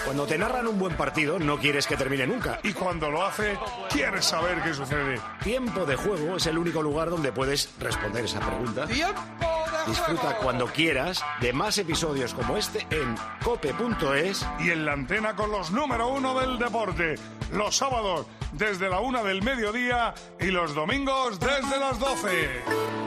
Cuando te narran un buen partido, no quieres que termine nunca. Y cuando lo hace, quieres saber qué sucede. Tiempo de Juego es el único lugar donde puedes responder esa pregunta. Disfruta cuando quieras de más episodios como este en cope.es y en la antena con los número 1 del deporte. Los sábados desde la 1 del mediodía y los domingos desde las 12.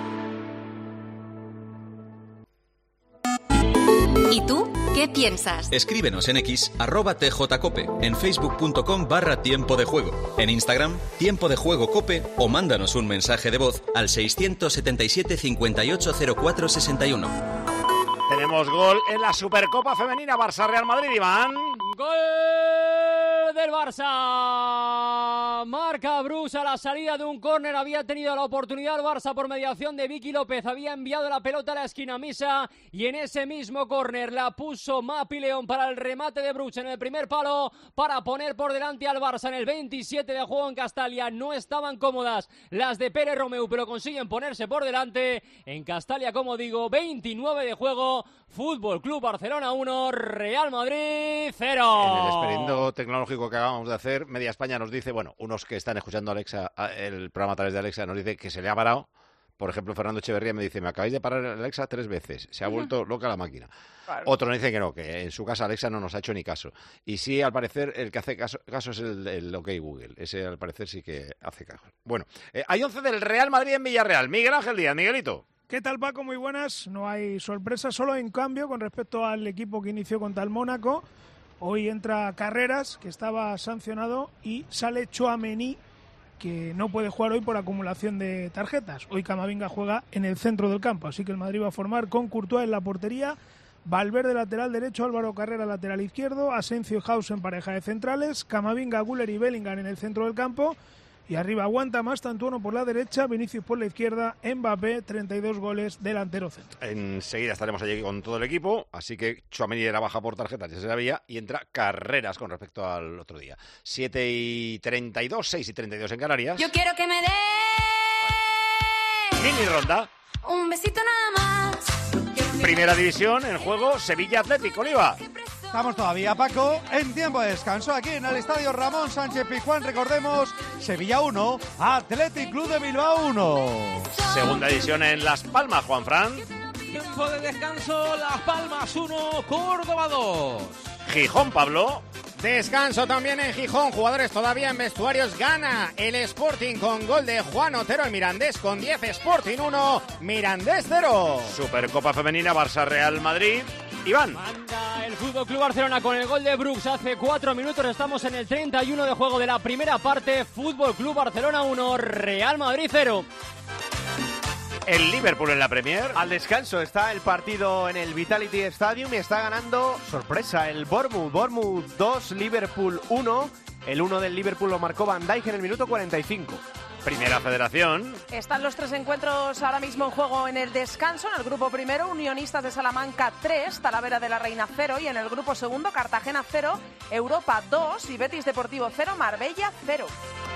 ¿Y tú qué piensas? Escríbenos en X, @tjcope, en facebook.com/tiempo de juego, en Instagram, Tiempo de Juego Cope, o mándanos un mensaje de voz al 677 580461. Tenemos gol en la Supercopa Femenina, Barça-Real Madrid, Iván. ¡Gol del Barça! Marca Bruce a la salida de un córner. Había tenido la oportunidad el Barça por mediación de Vicky López. Había enviado la pelota a la esquina Misa y en ese mismo córner la puso Mapi León para el remate de Bruce en el primer palo para poner por delante al Barça en el 27 de juego en Castalia. No estaban cómodas las de Pérez Romeu, pero consiguen ponerse por delante. En Castalia, como digo, 29 de juego. Fútbol Club Barcelona 1, Real Madrid 0. En el experimento tecnológico que acabamos de hacer, Media España nos dice, bueno, unos que están escuchando Alexa, el programa a través de Alexa, nos dice que se le ha parado. Por ejemplo, Fernando Echeverría me dice, me acabáis de parar Alexa 3 veces. Se ha vuelto loca la máquina. Claro. Otro nos dice que no, que en su casa Alexa no nos ha hecho ni caso. Y sí, al parecer, el que hace caso es el OK Google. Ese, al parecer, sí que hace caso. Bueno, hay 11 del Real Madrid en Villarreal. Miguel Ángel Díaz, Miguelito. ¿Qué tal, Paco? Muy buenas. No hay sorpresa, solo en cambio con respecto al equipo que inició contra el Mónaco. Hoy entra Carreras, que estaba sancionado, y sale Tchouaméni, que no puede jugar hoy por acumulación de tarjetas. Hoy Camavinga juega en el centro del campo, así que el Madrid va a formar con Courtois en la portería, Valverde lateral derecho, Álvaro Carrera lateral izquierdo, Asensio y Hausen pareja de centrales, Camavinga, Güler y Bellingham en el centro del campo. Y arriba aguanta más Tantuono por la derecha, Vinicius por la izquierda, Mbappé, 32 goles, delantero centro. Enseguida estaremos allí con todo el equipo, así que Tchouaméni era baja por tarjetas, ya se sabía, y entra Carreras con respecto al otro día. 7:32, 6:32 en Canarias. Yo quiero que me dé Mini ronda. un besito nada más. Primera división en juego, Sevilla Atlético, Oliva. Estamos todavía, Paco, en tiempo de descanso aquí en el Estadio Ramón Sánchez Pizjuán. Recordemos, Sevilla 1, Athletic Club de Bilbao 1. Segunda división en Las Palmas, Juanfran. Tiempo de descanso, Las Palmas 1, Córdoba 2. Gijón, Pablo. Descanso también en Gijón, jugadores todavía en vestuarios. Gana el Sporting con gol de Juan Otero, el Mirandés con 10, Sporting 1, Mirandés 0. Supercopa Femenina, Barça-Real Madrid. Iván. Manda el Fútbol Club Barcelona con el gol de Brooks hace 4 minutos. Estamos en el 31 de juego de la primera parte. Fútbol Club Barcelona 1, Real Madrid 0. El Liverpool en la Premier. Al descanso está el partido en el Vitality Stadium y está ganando, sorpresa, el Bournemouth. Bournemouth 2, Liverpool 1. El 1 del Liverpool lo marcó Van Dijk en el minuto 45. Primera Federación. Están los 3 encuentros ahora mismo en juego en el descanso. En el grupo primero, Unionistas de Salamanca 3, Talavera de la Reina 0. Y en el grupo segundo, Cartagena 0, Europa 2 y Betis Deportivo 0, Marbella 0.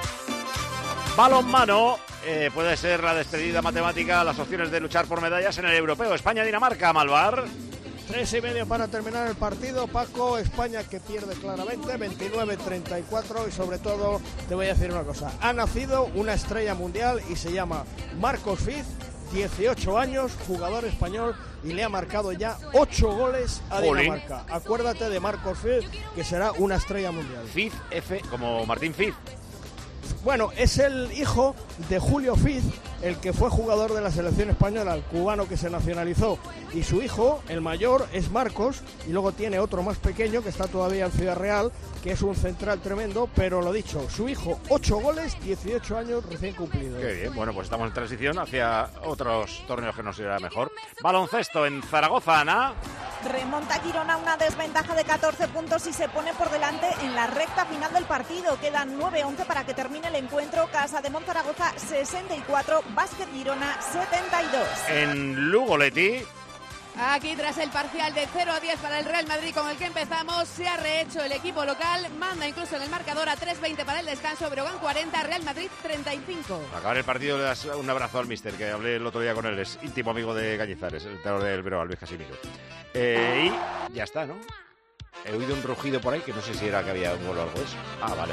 Balonmano, puede ser la despedida matemática, las opciones de luchar por medallas en el europeo. España-Dinamarca, Malvar. 3:30 para terminar el partido, Paco. España que pierde claramente, 29-34, y sobre todo te voy a decir una cosa, ha nacido una estrella mundial y se llama Marcos Fiz, 18 años, jugador español, y le ha marcado ya 8 goles a Dinamarca. Acuérdate de Marcos Fiz, que será una estrella mundial. Fiz, F, como Martín Fiz. Bueno, es el hijo de Julio Fiz, el que fue jugador de la selección española, el cubano que se nacionalizó. Y su hijo, el mayor, es Marcos, y luego tiene otro más pequeño que está todavía en Ciudad Real, que es un central tremendo, pero lo dicho, su hijo, 8 goles, 18 años recién cumplidos. Qué bien, bueno, pues estamos en transición hacia otros torneos que nos irá mejor. Baloncesto en Zaragoza, Ana. Remonta Girona una desventaja de 14 puntos y se pone por delante en la recta final del partido. Quedan 9-11 para que termine el encuentro. Casa de Monzaragoza 64, Básquet Girona 72. En Lugo, Leti. Aquí tras el parcial de 0-10 para el Real Madrid con el que empezamos, se ha rehecho el equipo local, manda incluso en el marcador a 3:20 para el descanso, Breogán 40, Real Madrid 35. Al acabar el partido le das un abrazo al míster, que hablé el otro día con él, es íntimo amigo de Cañizares, el entrenador del Breogán, Luis Casimiro. Y ya está, ¿no? He oído un rugido por ahí que no sé si era que había un gol o algo de eso. Ah, vale.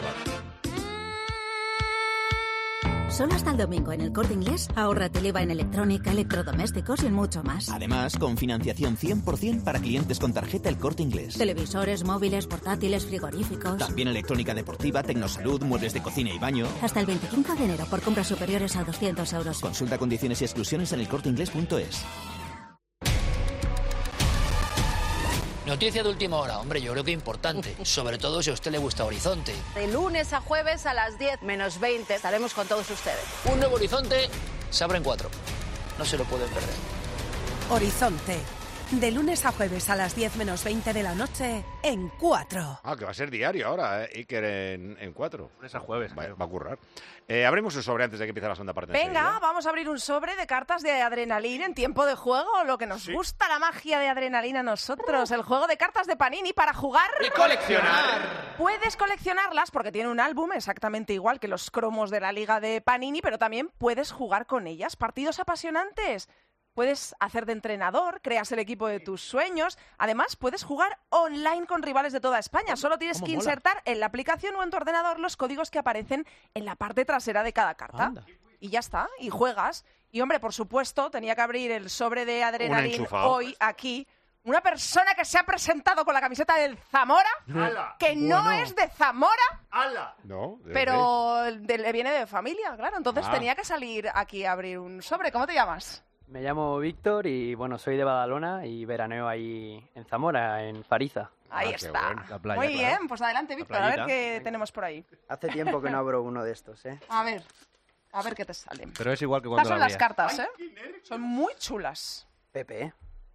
Solo hasta el domingo en el Corte Inglés, ahórrate el IVA en electrónica, electrodomésticos y mucho más. Además, con financiación 100% para clientes con tarjeta El Corte Inglés. Televisores, móviles, portátiles, frigoríficos. También electrónica deportiva, tecnosalud, muebles de cocina y baño. Hasta el 25 de enero por compras superiores a 200 euros. Consulta condiciones y exclusiones en elcorteinglés.es. Noticia de última hora, hombre, yo creo que importante, sobre todo si a usted le gusta Horizonte. De lunes a jueves a las 10 menos 20 estaremos con todos ustedes. Un nuevo Horizonte se abre en 4. No se lo pueden perder. Horizonte. De lunes a jueves a las 10 menos 20 de la noche en 4. Ah, que va a ser diario ahora, Iker en 4. Lunes a jueves. Va a currar. Abrimos un sobre antes de que empiece la segunda parte. Venga, vamos a abrir un sobre de cartas de adrenalina en tiempo de juego. Lo que nos gusta, la magia de adrenalina a nosotros. El juego de cartas de Panini para jugar y coleccionar. Puedes coleccionarlas porque tiene un álbum exactamente igual que los cromos de la liga de Panini, pero también puedes jugar con ellas. Partidos apasionantes. Puedes hacer de entrenador, creas el equipo de tus sueños. Además, puedes jugar online con rivales de toda España. Solo tienes que insertar en la aplicación o en tu ordenador los códigos que aparecen en la parte trasera de cada carta. Anda. Y ya está, y juegas. Y, hombre, por supuesto, tenía que abrir el sobre de adrenalina hoy aquí. Una persona que se ha presentado con la camiseta del Zamora, que no es de Zamora, No, pero le viene de familia, claro. Entonces tenía que salir aquí a abrir un sobre. ¿Cómo te llamas? Me llamo Víctor y bueno, soy de Badalona y veraneo ahí en Zamora, en Pariza. Ahí está. Bueno. La playa, muy bien, claro. pues adelante, Víctor, a ver qué tenemos por ahí. Hace tiempo que no abro uno de estos, ¿eh? A ver qué te salen. Pero es igual que Estas cuando son la las cartas, ¿eh? Son muy chulas. Pepe.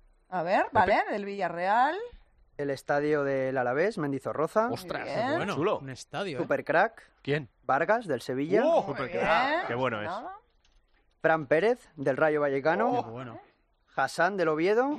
A ver, vale, del Villarreal. El estadio del Alavés, Mendizorroza. Ostras, Muy bien. bueno. Chulo. Un estadio, Supercrack. ¿Quién? Vargas, del Sevilla. Supercrack. Qué bueno es. Nada. Fran Pérez, del Rayo Vallecano. Qué bueno. Hassan, del Oviedo.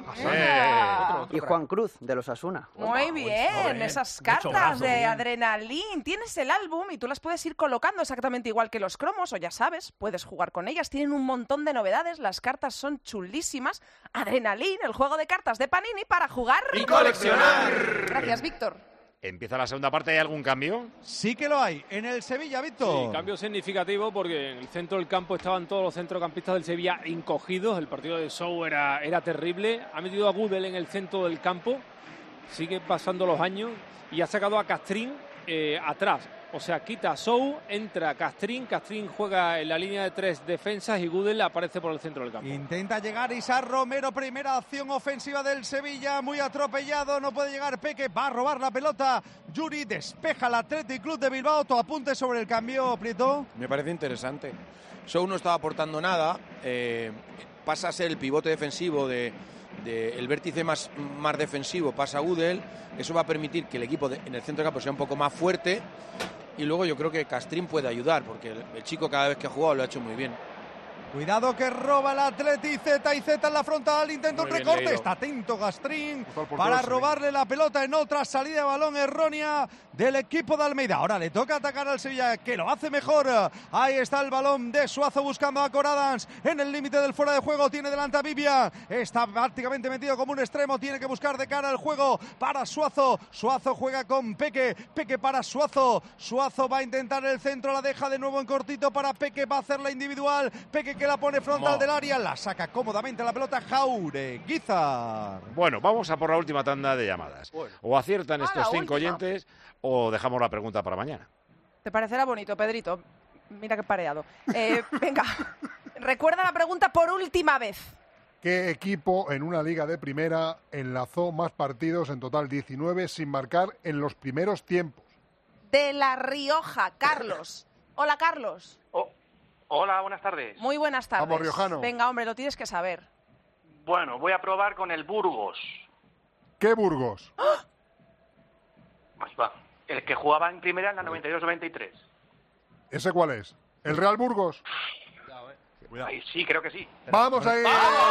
Venga. Y Juan Cruz, de los Asuna. Muy bien, esas cartas de adrenalín. Tienes el álbum y tú las puedes ir colocando exactamente igual que los cromos, o ya sabes, puedes jugar con ellas. Tienen un montón de novedades, las cartas son chulísimas. Adrenalín, el juego de cartas de Panini para jugar y coleccionar. Gracias, Víctor. Empieza la segunda parte, ¿hay algún cambio? Sí que lo hay. En el Sevilla, Víctor. Sí, cambio significativo porque en el centro del campo estaban todos los centrocampistas del Sevilla encogidos. El partido de Sou era terrible. Ha metido a Gudel en el centro del campo. Sigue pasando los años y ha sacado a Castrín atrás. O sea, quita a Sou, entra Castrín. Castrín juega en la línea de 3 defensas y Gudel aparece por el centro del campo. Intenta llegar Isar Romero, primera acción ofensiva del Sevilla, muy atropellado, no puede llegar Peque, va a robar la pelota. Yuri despeja el Athletic Club de Bilbao, tu apunte sobre el cambio, Prieto. Me parece interesante. Sou no estaba aportando nada, pasa a ser el pivote defensivo el vértice más defensivo, pasa a Gudel, eso va a permitir que el equipo en el centro del campo sea un poco más fuerte. Y luego yo creo que Castrín puede ayudar, porque el chico cada vez que ha jugado lo ha hecho muy bien. Cuidado que roba el Atleti, Z y Z en la frontal, intenta un recorte, leído. está atento Castrín para robarle la pelota en otra salida de balón errónea del equipo de Almeida. Ahora le toca atacar al Sevilla, que lo hace mejor. Ahí está el balón de Suazo buscando a Coradans en el límite del fuera de juego, tiene delante a Vivia, está prácticamente metido como un extremo, tiene que buscar de cara al juego para Suazo. Suazo juega con Peque, Peque para Suazo, Suazo va a intentar el centro, la deja de nuevo en cortito para Peque, va a hacer la individual, Peque que la pone frontal del área, la saca cómodamente la pelota Jaureguizar. Bueno, vamos a por la última tanda de llamadas. Bueno. O aciertan estos la 5 última. oyentes o dejamos la pregunta para mañana. ¿Te parecerá bonito, Pedrito? Mira qué pareado. Venga, recuerda la pregunta por última vez. ¿Qué equipo en una liga de primera enlazó más partidos, en total 19, sin marcar en los primeros tiempos? De La Rioja, Carlos. Hola, Carlos. Hola, buenas tardes. Muy buenas tardes. Vamos, riojano. Venga, hombre, lo tienes que saber. Bueno, voy a probar con el Burgos. ¿Qué Burgos? Ahí va. El que jugaba en primera en la 92-93. ¿Ese cuál es? ¿El Real Burgos? Ahí sí, creo que sí. ¡Vamos ahí!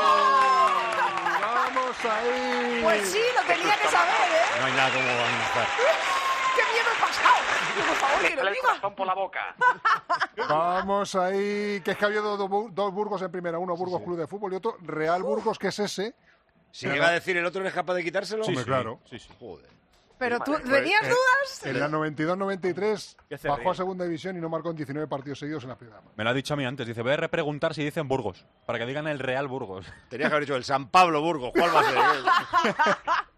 ¡Vamos ahí! Pues sí, lo tenía que saber, ¿eh? No hay nada como avanzar. ¡Qué miedo he pasado! Por favor, que lo el diga. corazón por la boca. Vamos ahí, que es que ha habido dos Burgos en primera, uno Burgos Club de Fútbol y otro Real Burgos, que es ese. Si llega a decir el otro, ¿eres capaz de quitárselo? Hombre, claro. Sí. Joder. Pero tú, ¿tenías dudas? En la 92-93 se bajó ríe? a segunda división y no marcó en 19 partidos seguidos en la primera. Me lo ha dicho a mí antes. Dice, voy a repreguntar si dicen Burgos, para que digan el Real Burgos. Tenía que haber dicho el San Pablo Burgos. ¿Cuál va a ser?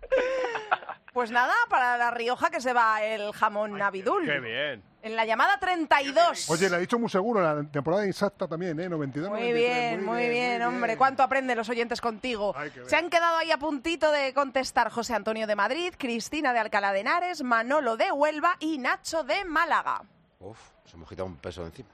Pues nada, para La Rioja que se va el jamón Navidul. ¡Qué bien! En la llamada 32. Oye, le ha dicho muy seguro, la temporada exacta también, 92-93. Muy bien, hombre. ¿Cuánto aprenden los oyentes contigo? Se han quedado ahí a puntito de contestar José Antonio de Madrid, Cristina de Alcalá de Henares, Manolo de Huelva y Nacho de Málaga. Uf, se hemos quitado un peso de encima.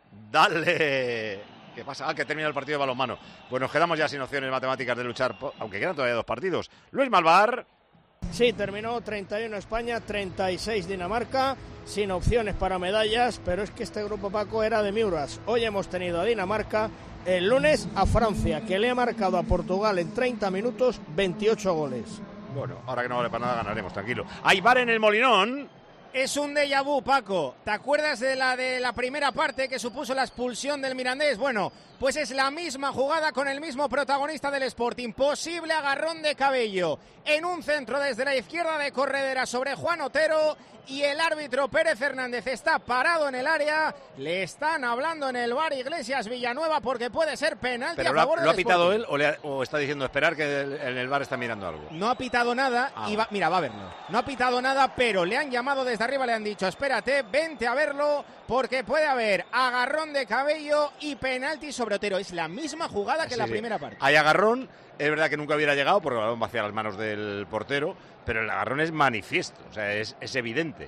¡Dale! ¿Qué pasa? Ah, que termina el partido de balonmano. Pues nos quedamos ya sin opciones matemáticas de luchar, aunque quedan todavía 2 partidos. Luis Malvar. Sí, terminó 31 España, 36 Dinamarca, sin opciones para medallas, pero es que este grupo, Paco, era de Miuras. Hoy hemos tenido a Dinamarca, el lunes a Francia, que le ha marcado a Portugal en 30 minutos 28 goles. Bueno, ahora que no vale para nada ganaremos, tranquilo. Hay VAR en el Molinón. Es un déjà vu, Paco. ¿Te acuerdas de la primera parte que supuso la expulsión del Mirandés? Bueno, pues es la misma jugada con el mismo protagonista del Sporting. Posible agarrón de Cabello en un centro desde la izquierda de Corredera sobre Juan Otero y el árbitro Pérez Hernández está parado en el área. Le están hablando en el VAR Iglesias Villanueva porque puede ser penalti ¿Pero a favor del lo ha pitado Sporting. él o está diciendo esperar que en el VAR está mirando algo? No ha pitado nada y va a verlo. No ha pitado nada, pero le han llamado desde arriba, le han dicho, espérate, vente a verlo porque puede haber agarrón de Cabello y penalti sobre Otero. Es la misma jugada que la primera parte. Hay agarrón, es verdad que nunca hubiera llegado porque el balón va hacia las manos del portero, pero el agarrón es manifiesto, o sea, es evidente.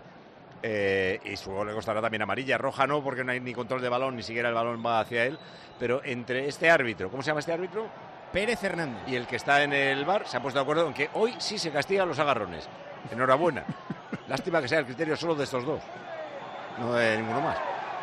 Y su gol le costará también amarilla, roja no, porque no hay ni control de balón, ni siquiera el balón va hacia él. Pero entre este árbitro, ¿cómo se llama este árbitro? Pérez Hernández. Y el que está en el VAR se ha puesto de acuerdo en que hoy sí se castigan los agarrones. Enhorabuena. Lástima que sea el criterio solo de estos dos, no de ninguno más.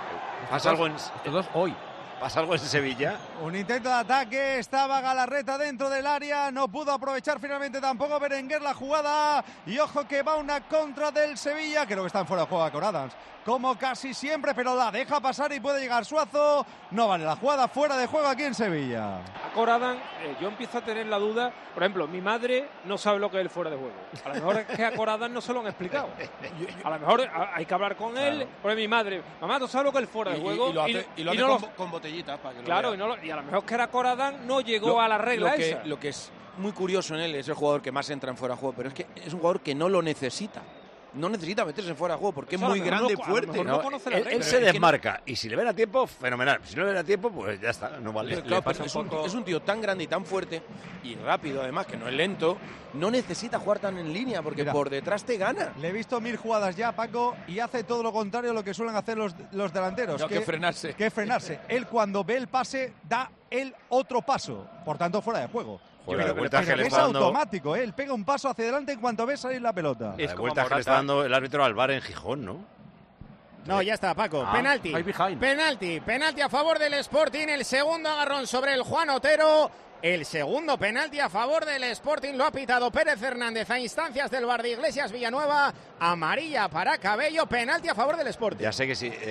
¿Pasa algo en estos dos hoy? ¿Pasa algo en Sevilla? Un intento de ataque, estaba Galarreta dentro del área, no pudo aprovechar finalmente tampoco Berenguer la jugada. Y ojo que va una contra del Sevilla, creo que está en fuera de juego a Coradans, como casi siempre, pero la deja pasar y puede llegar Suazo. No vale la jugada, fuera de juego aquí en Sevilla. A Coradán, yo empiezo a tener la duda, por ejemplo, mi madre no sabe lo que es el fuera de juego. A lo mejor es que a Coradán no se lo han explicado. A lo mejor hay que hablar con él, porque mi madre, mamá, ¿tú sabes lo que es el fuera de juego? Y lo hace con botellitas para que lo claro, vea. y a lo mejor que era Coradán no llegó a la regla esa. Lo que es muy curioso en él es el jugador que más entra en fuera de juego, pero es que es un jugador que no lo necesita. No necesita meterse en fuera de juego porque es muy grande y fuerte. Él se desmarca y si le ven a tiempo, fenomenal. Si no le ven a tiempo, pues ya está, no vale. Claro, es un tío tan grande y tan fuerte y rápido, además, que no es lento. No necesita jugar tan en línea porque por detrás te gana. Le he visto 1000 jugadas ya, Paco, y hace todo lo contrario a lo que suelen hacer los delanteros. No, que frenarse. Que frenarse. Él cuando ve el pase, da el otro paso. Por tanto, fuera de juego. Pero es automático, él pega un paso hacia adelante en cuanto ve salir la pelota. La vuelta que le está dando el árbitro al VAR en Gijón, ¿no? No, ya está, Paco. Penalti. Penalti a favor del Sporting. El segundo agarrón sobre el Juan Otero. El segundo penalti a favor del Sporting lo ha pitado Pérez Hernández a instancias del VAR de Iglesias Villanueva. Amarilla para Cabello. Penalti a favor del Sporting. Ya sé que si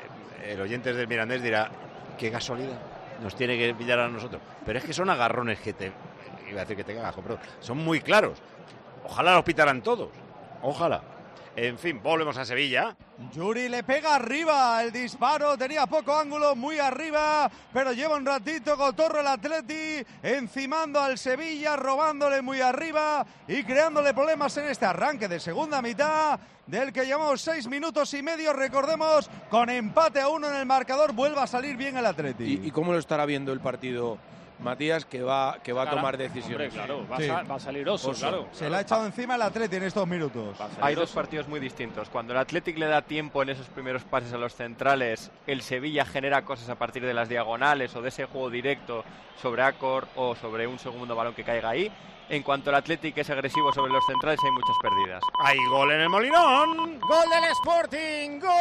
el oyente del Mirandés dirá, qué casualidad, nos tiene que pillar a nosotros. Pero es que son agarrones que te... Iba a decir que te cagas, pero son muy claros. Ojalá los pitaran todos. Ojalá. En fin, volvemos a Sevilla. Yuri le pega arriba el disparo, tenía poco ángulo, muy arriba, pero lleva un ratito Cotorro el Atleti, encimando al Sevilla, robándole muy arriba y creándole problemas en este arranque de segunda mitad, del que llevamos 6 minutos y medio, recordemos, con empate a 1 en el marcador, vuelve a salir bien el Atleti. ¿Y cómo lo estará viendo el partido Matías, que va a tomar decisiones? Hombre, claro, va a salir oso, claro. Se le ha echado encima el Atleti en estos minutos. Hay dos partidos muy distintos. Cuando el Athletic le da tiempo en esos primeros pases a los centrales, el Sevilla genera cosas a partir de las diagonales o de ese juego directo sobre Acor o sobre un segundo balón que caiga ahí. En cuanto el Athletic es agresivo sobre los centrales, hay muchas pérdidas. Hay gol en el Molinón. Gol del Sporting. Gol.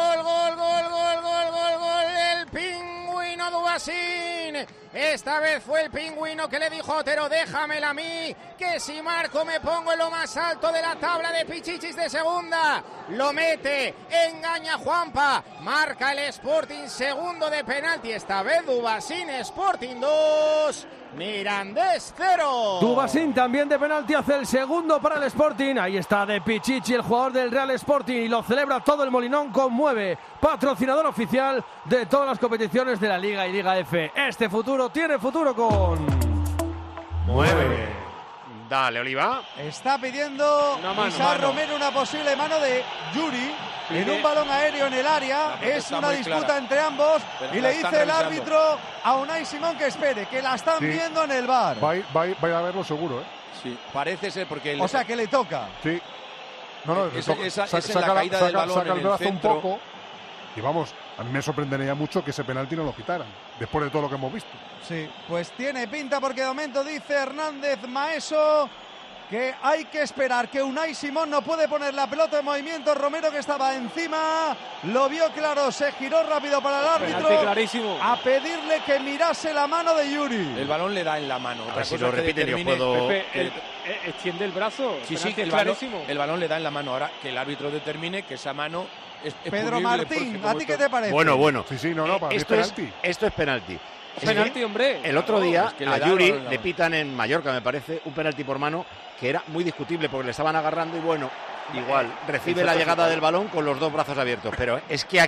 El pingüino Dubasín. Esta vez fue el pingüino que le dijo a Otero, déjamela a mí, que si marco me pongo en lo más alto de la tabla de Pichichis de segunda. Lo mete, engaña a Juanpa, marca el Sporting, segundo de penalti. Esta vez Dubasín, Sporting 2, Mirandés 0. Dubasín también de penalti hace el segundo para el Sporting. Ahí está de Pichichi, el jugador del Real Sporting, y lo celebra todo el Molinón con Mueve, patrocinador oficial de todas las competiciones de la Liga y Liga F. Este futuro tiene futuro con Mueve. Dale, Oliva. Está pidiendo Isaac Romero una posible mano de Yuri en un balón aéreo en el área. Es una disputa entre ambos y le dice el árbitro a Unai Simón que espere, que la están viendo en el VAR. Va a ir a verlo seguro, ¿eh? Sí, parece ser porque... O sea, que le toca. Sí. No, saca la caída del balón saca el brazo en el centro. un poco. Y vamos, a mí me sorprendería mucho que ese penalti no lo quitaran, después de todo lo que hemos visto. Sí, pues tiene pinta porque de momento dice Hernández Maeso que hay que esperar, que Unai Simón no puede poner la pelota en movimiento. Romero, que estaba encima, lo vio claro, se giró rápido para el árbitro clarísimo, a pedirle que mirase la mano de Yuri. El balón le da en la mano. Otra si lo repiten yo puedo... Pepe, extiende el brazo. Sí, que el balón le da en la mano. Ahora que el árbitro determine que esa mano es Pedro Martín, ¿a ti qué te parece? Bueno. Sí, no, para esto mí es penalti. Esto es penalti. Penalti, hombre. El otro día a Yuri le pitan en Mallorca, me parece, un penalti por mano que era muy discutible porque le estaban agarrando y bueno, igual recibe la llegada del balón con los dos brazos abiertos, pero es que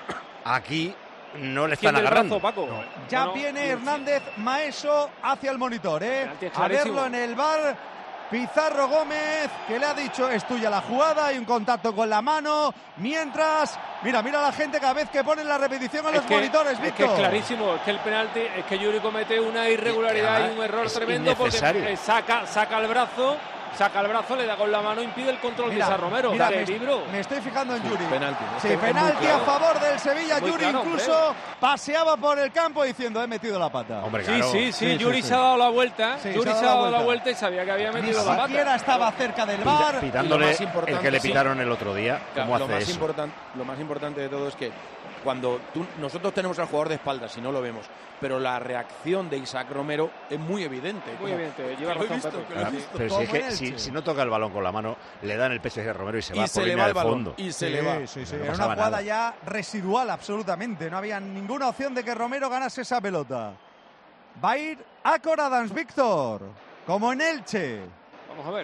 aquí no le están agarrando. Brazo, Paco. No. Ya viene Hernández Maeso hacia el monitor, a verlo en el VAR. Pizarro Gómez, que le ha dicho es tuya la jugada, hay un contacto con la mano, mientras, mira la gente cada vez que ponen la repetición en los monitores, Víctor. Es que es clarísimo, es que el penalti, es que Yuri comete una irregularidad y un error tremendo porque saca el brazo, le da con la mano, impide el control de Isa Romero. Me estoy fijando en Yuri. Penalti. Sí, penalti a favor del Sevilla. Yuri claro, incluso paseaba por el campo diciendo he metido la pata. Hombre, claro. Sí, Yuri se ha dado la vuelta. Yuri se ha dado la vuelta y sabía que había metido la pata. Ni siquiera estaba cerca del VAR. Pitándole el que le pitaron el otro día. ¿Cómo hace eso? Lo más importante de todo es que cuando nosotros tenemos al jugador de espaldas y no lo vemos, pero la reacción de Isaac Romero es muy evidente. Muy evidente, lleva razón, pero si es que si no toca el balón con la mano, le dan el peso a Romero y se va por línea de fondo. Y se le va. Era una jugada ya residual absolutamente. No había ninguna opción de que Romero ganase esa pelota. Va a ir a Adams, Víctor, como en Elche. Vamos a ver.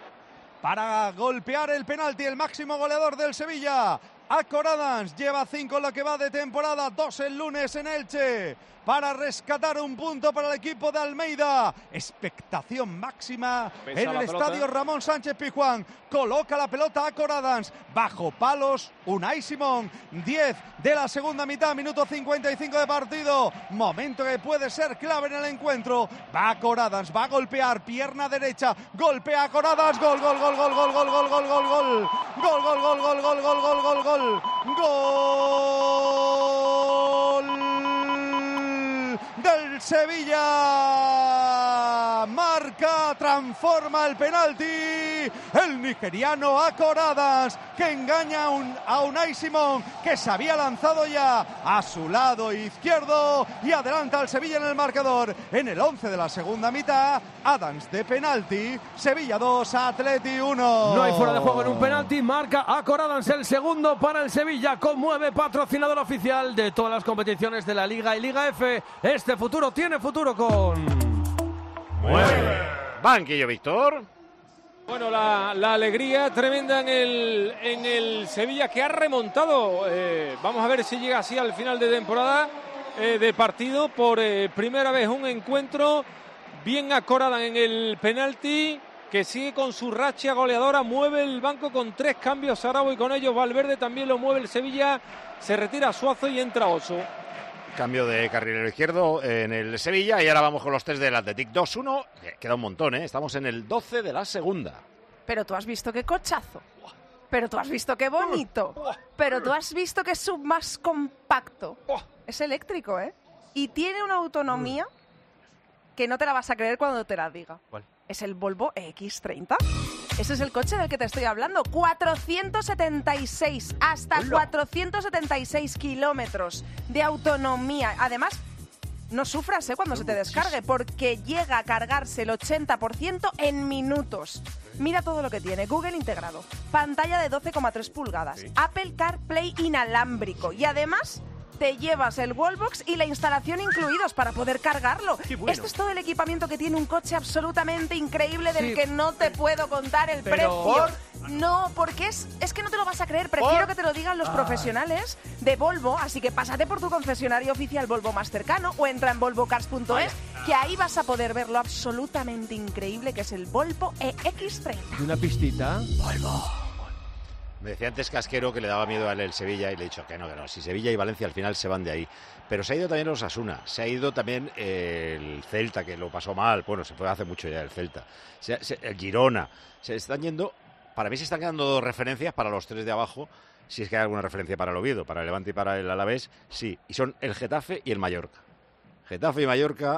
Para golpear el penalti, el máximo goleador del Sevilla. Adams lleva 5 en lo que va de temporada, 2 el lunes en Elche, para rescatar un punto para el equipo de Almeida. Expectación máxima en el estadio Ramón Sánchez Pizjuán. Coloca la pelota Adams, bajo palos Unai Simón. 10 de la segunda mitad, minuto 55 de partido. Momento que puede ser clave en el encuentro. Va Adams, va a golpear, pierna derecha, golpea Adams, gol. Gol del Sevilla. Marca, transforma el penalti. El nigeriano Adams, que engaña a Unai Simón, que se había lanzado ya a su lado izquierdo y adelanta al Sevilla en el marcador. En el 11 de la segunda mitad, Adams de penalti. Sevilla 2, Atleti 1. No hay fuera de juego en un penalti. Marca Adams el segundo para el Sevilla. Conmueve, patrocinador oficial de todas las competiciones de la Liga y Liga F. Este futuro tiene futuro con... Mueve. Banquillo, Víctor. Bueno, la alegría tremenda en el Sevilla, que ha remontado. Vamos a ver si llega así al final de temporada de partido. Por primera vez un encuentro bien acordado en el penalti, que sigue con su racha goleadora. Mueve el banco con 3 cambios Sarabo y con ellos Valverde. También lo mueve el Sevilla. Se retira Suazo y entra Oso. Cambio de carrilero izquierdo en el Sevilla y ahora vamos con los 3 del Athletic. 2-1, queda un montón, ¿eh? Estamos en el 12 de la segunda. Pero tú has visto qué cochazo. Pero tú has visto qué bonito. Pero tú has visto que es más compacto. Es eléctrico, ¿eh? Y tiene una autonomía que no te la vas a creer cuando te la diga. ¿Cuál? Es el Volvo EX30. Ese es el coche del que te estoy hablando. 476, hasta 476 kilómetros de autonomía. Además, no sufras cuando se te descargue, porque llega a cargarse el 80% en minutos. Mira todo lo que tiene. Google integrado, pantalla de 12,3 pulgadas, Apple CarPlay inalámbrico y además te llevas el wallbox y la instalación incluidos para poder cargarlo. Bueno. Este es todo el equipamiento que tiene un coche absolutamente increíble del que no te puedo contar el precio. No, porque es que no te lo vas a creer. Prefiero que te lo digan los profesionales de Volvo. Así que pásate por tu concesionario oficial Volvo más cercano o entra en volvocars.es, que ahí vas a poder ver lo absolutamente increíble que es el Volvo EX30. ¿Y una pistita? Volvo. Me decía antes Casquero que le daba miedo a él el Sevilla y le he dicho que no. Si Sevilla y Valencia al final se van de ahí. Pero se ha ido también los Osasuna, se ha ido también el Celta, que lo pasó mal. Bueno, se fue hace mucho ya el Celta. El Girona. Se están yendo. Para mí se están quedando 2 referencias para los 3 de abajo, si es que hay alguna referencia para el Oviedo, para el Levante y para el Alavés, sí. Y son el Getafe y el Mallorca. Getafe y Mallorca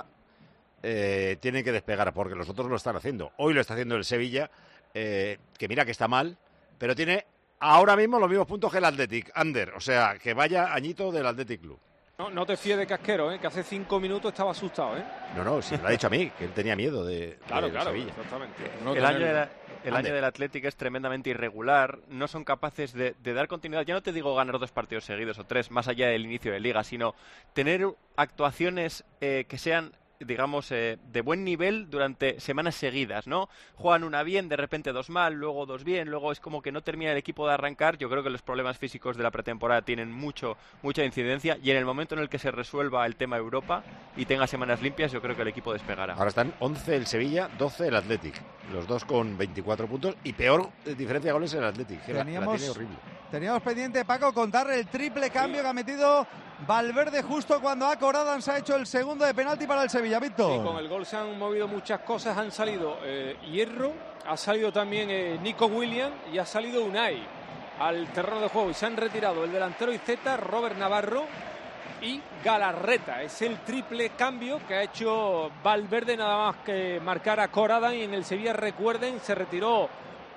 tienen que despegar, porque los otros lo están haciendo. Hoy lo está haciendo el Sevilla, que mira que está mal, pero tiene ahora mismo los mismos puntos que el Athletic, Ander. O sea, que vaya añito del Athletic Club. No te fíes de Casquero, que hace 5 minutos estaba asustado. No, sí, me lo ha dicho a mí, que él tenía miedo de Sevilla. Exactamente. El año del Athletic es tremendamente irregular, no son capaces de dar continuidad. Ya no te digo ganar 2 partidos seguidos o 3, más allá del inicio de liga, sino tener actuaciones que sean, digamos, de buen nivel durante semanas seguidas, ¿no? Juegan una bien, de repente 2 mal, luego 2 bien, luego es como que no termina el equipo de arrancar. Yo creo que los problemas físicos de la pretemporada tienen mucha incidencia, y en el momento en el que se resuelva el tema Europa y tenga semanas limpias, yo creo que el equipo despegará. Ahora están 11 el Sevilla, 12 el Athletic, los dos con 24 puntos, y peor diferencia de goles el Athletic, que la tiene horrible. Teníamos pendiente, Paco, contar el triple cambio que ha metido Valverde justo cuando Akoradan se ha hecho el segundo de penalti para el Sevilla, Víctor. Sí, con el gol se han movido muchas cosas, han salido Hierro, ha salido también Nico Williams y ha salido Unai al terreno de juego, y se han retirado el delantero Iceta, Robert Navarro y Galarreta. Es el triple cambio que ha hecho Valverde, nada más que marcar a Akoradan, y en el Sevilla, recuerden, se retiró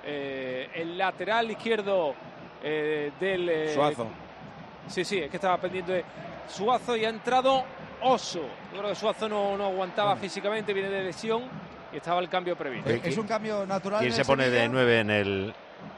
el lateral izquierdo del Suazo. Sí, es que estaba pendiente de Suazo, y ha entrado Oso. Yo creo que Suazo no aguantaba físicamente, viene de lesión, y estaba el cambio previsto. Es un cambio natural. ¿Quién se pone de 9 en el...?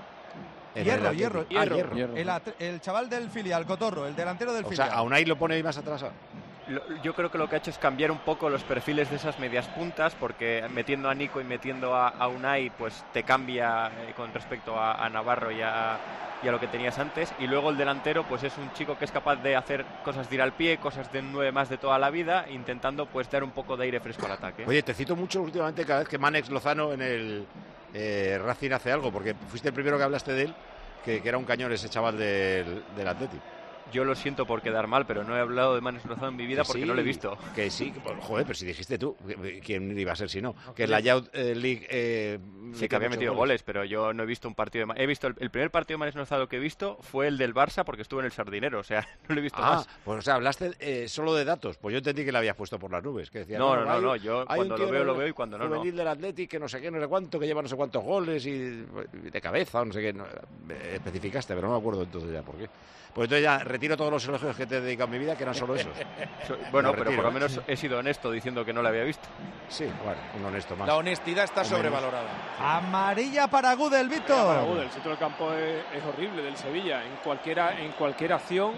Hierro. Hierro. El chaval del filial, Cotorro, el delantero del filial. O sea, a Unai lo pone ahí más atrás. Yo creo que lo que ha hecho es cambiar un poco los perfiles de esas medias puntas, porque metiendo a Nico y metiendo a Unai, pues te cambia con respecto a Navarro y a lo que tenías antes. Y luego el delantero, pues es un chico que es capaz de hacer cosas de ir al pie, cosas de 9 más de toda la vida, intentando pues dar un poco de aire fresco al ataque. Oye, te cito mucho últimamente cada vez que Manex Lozano en el Racing hace algo, porque fuiste el primero que hablaste de él, que era un cañón ese chaval del Athletic. Yo lo siento por quedar mal, pero no he hablado de Manex Lozano en mi vida porque no lo he visto. Que sí, joder, pero si dijiste tú, ¿quién iba a ser si no? Que en la Youth League... sí, que había metido goles, pero yo no he visto un partido de... He visto el primer partido de Manex Lozano que he visto fue el del Barça, porque estuve en el Sardinero, o sea, no lo he visto más. Pues o sea, hablaste solo de datos, pues yo entendí que le habías puesto por las nubes, que decía... No, yo cuando lo veo y cuando no. Juvenil del Athletic, que no sé qué, no sé cuánto, que lleva no sé cuántos goles y de cabeza, o no sé qué, especificaste, pero no me acuerdo entonces ya por qué. Pues entonces ya retiro todos los elogios que te he dedicado en mi vida, que eran solo esos. Bueno, pero por lo menos he sido honesto diciendo que no la había visto. Sí, bueno, un honesto más. La honestidad está sobrevalorada. Amarilla para Gudel, Víctor. Para Gudel, el centro del campo es horrible del Sevilla. En cualquier acción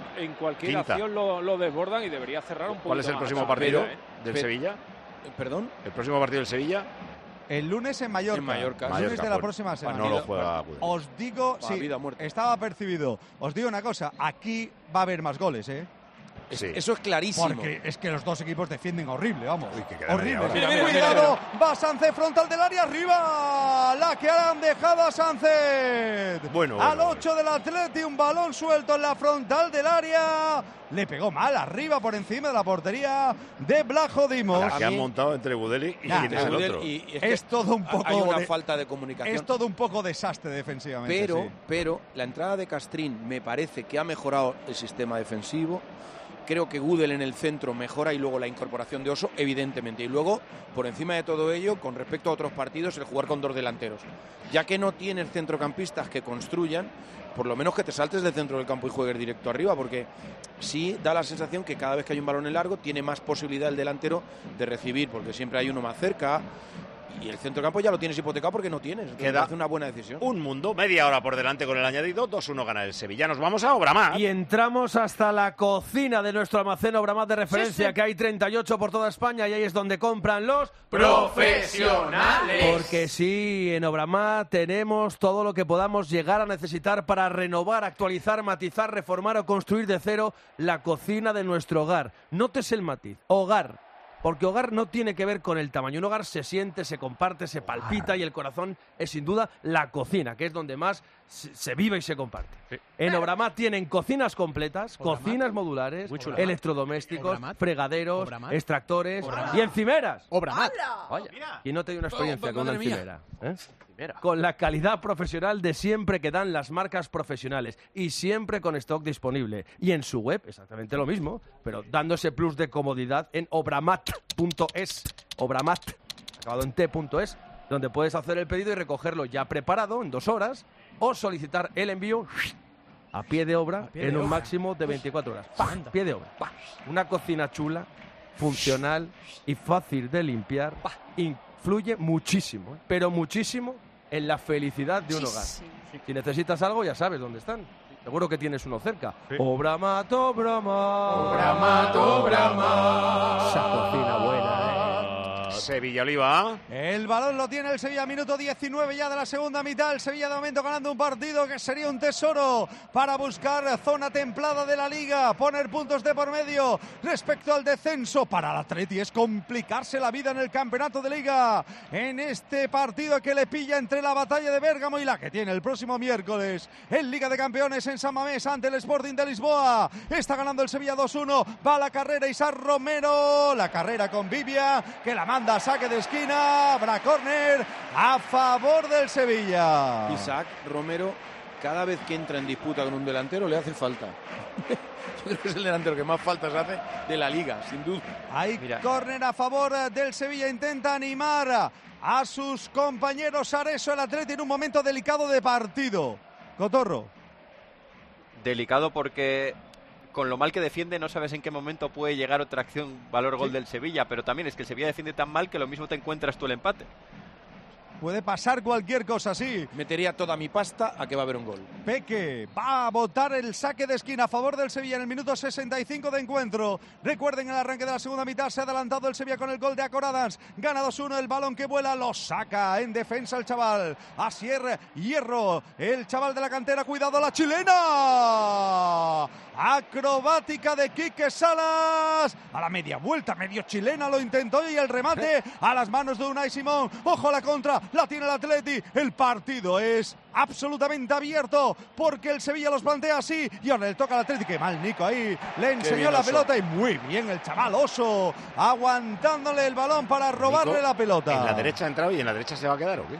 lo desbordan, y debería cerrar un poco. ¿Cuál es el próximo partido del Sevilla? ¿Perdón? ¿El próximo partido del Sevilla? El lunes en Mallorca. El lunes de la próxima semana. No lo juega Gudel. Os digo, sí, estaba percibido. Os digo una cosa, aquí va a haber más goles, ¿eh? Sí. Eso es clarísimo. Porque es que los dos equipos defienden horrible, vamos. Uy, horrible. Cuidado, va Sánchez frontal del área, arriba. La que han dejado a Sánchez. Al 8 del Atleti, un balón suelto en la frontal del área. Le pegó mal, arriba, por encima de la portería de Blajo Dimos. La que han montado entre Gudeli y quién es el otro. Es todo un poco... Hay una falta de comunicación. Es todo un poco desastre defensivamente. Pero la entrada de Castrín me parece que ha mejorado el sistema defensivo. Creo que Gudel en el centro mejora, y luego la incorporación de Oso, evidentemente. Y luego, por encima de todo ello, con respecto a otros partidos, el jugar con 2 delanteros. Ya que no tienes centrocampistas que construyan, por lo menos que te saltes del centro del campo y juegues directo arriba, porque sí da la sensación que cada vez que hay un balón en largo tiene más posibilidad el delantero de recibir, porque siempre hay uno más cerca. y el centrocampo ya lo tienes hipotecado porque no tienes. Queda hace una buena decisión. Un mundo, media hora por delante con el añadido, 2-1 gana el Sevilla. Nos vamos a Obramat. Y entramos hasta la cocina de nuestro almacén Obramat de referencia, que hay 38 por toda España, y ahí es donde compran los profesionales. Porque sí, en Obramat tenemos todo lo que podamos llegar a necesitar para renovar, actualizar, matizar, reformar o construir de cero la cocina de nuestro hogar. Nótese el matiz, hogar. Porque hogar no tiene que ver con el tamaño. Un hogar se siente, se comparte, se palpita, y el corazón es sin duda la cocina, que es donde más se vive y se comparte. Sí. En Obramat tienen cocinas completas, cocinas modulares, electrodomésticos, fregaderos, extractores y encimeras. Obramat. Vaya. Y no te dio una experiencia con una encimera. Con la calidad profesional de siempre que dan las marcas profesionales y siempre con stock disponible. Y en su web exactamente lo mismo, pero dando ese plus de comodidad en obramat.es, Obramat, acabado en t.es, donde puedes hacer el pedido y recogerlo ya preparado en 2 horas o solicitar el envío a pie de obra en un máximo de 24 horas. Pie de obra. Una cocina chula, funcional y fácil de limpiar. Influye muchísimo, pero muchísimo en la felicidad de un hogar. Si necesitas algo, ya sabes dónde están. Seguro que tienes uno cerca. Obramat, Obramat. Obramat, Obramat. Esa cocina buena, Sevilla Oliva. El balón lo tiene el Sevilla, minuto 19 ya de la segunda mitad. El Sevilla de momento ganando un partido que sería un tesoro para buscar zona templada de la Liga, poner puntos de por medio respecto al descenso. Para el Atleti es complicarse la vida en el campeonato de Liga, en este partido que le pilla entre la batalla de Bérgamo y la que tiene el próximo miércoles en Liga de Campeones en San Mamés ante el Sporting de Lisboa. Está ganando el Sevilla 2-1, va a la carrera Isaac Romero, la carrera con Vivia, que la manda a saque de esquina, habrá córner a favor del Sevilla. Isaac Romero, cada vez que entra en disputa con un delantero le hace falta. Yo creo que es el delantero que más faltas hace de la Liga, sin duda. Hay córner a favor del Sevilla, intenta animar a sus compañeros. Areso, el Atleti en un momento delicado de partido. Cotorro. Delicado porque con lo mal que defiende no sabes en qué momento puede llegar otra acción valor gol del Sevilla, pero también es que el Sevilla defiende tan mal que lo mismo te encuentras tú el empate. Puede pasar cualquier cosa, sí. Metería toda mi pasta a que va a haber un gol. Peque va a botar el saque de esquina a favor del Sevilla en el minuto 65 de encuentro. Recuerden, en el arranque de la segunda mitad se ha adelantado el Sevilla con el gol de Acoradans. Gana 2-1, el balón que vuela lo saca en defensa el chaval. Asier Hierro, el chaval de la cantera. Cuidado la chilena. Acrobática de Quique Salas. A la media vuelta, medio chilena lo intentó y el remate a las manos de Unai Simón. Ojo a la contra. La tiene el Atleti. El partido es absolutamente abierto porque el Sevilla los plantea así. Y ahora le toca al Atleti. Qué mal Nico ahí. Le enseñó la pelota y muy bien el chaval Oso. Aguantándole el balón para robarle Nico, la pelota. ¿En la derecha ha entrado y en la derecha se va a quedar o qué?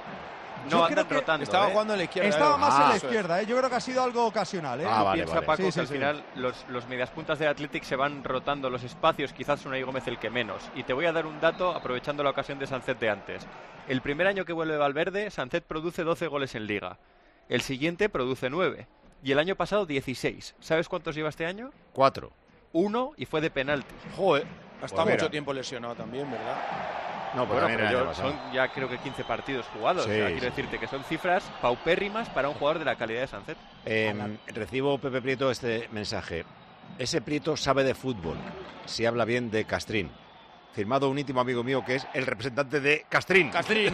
No, andan rotando. Estaba jugando en la izquierda. Estaba más en la izquierda. Yo creo que ha sido algo ocasional. Vale, piensa, Paco, sí, que al final los mediaspuntas del Athletic se van rotando los espacios, quizás Unai Gómez el que menos. Y te voy a dar un dato aprovechando la ocasión de Sancet de antes. El primer año que vuelve Valverde, Sancet produce 12 goles en Liga. El siguiente produce 9. Y el año pasado 16. ¿Sabes cuántos lleva este año? 4. 1 y fue de penalti. Joder, ha estado Pues mucho mira. tiempo lesionado también, ¿verdad? No, Bueno, también el año pasado. son ya creo que 15 partidos jugados. Sí, O sea, sí. quiero decirte que son cifras paupérrimas para un jugador de la calidad de Sancet. Recibo, Pepe Prieto, este mensaje. Ese Prieto sabe de fútbol, si habla bien de Castrín. Firmado un íntimo amigo mío que es el representante de Castrín. Castrín.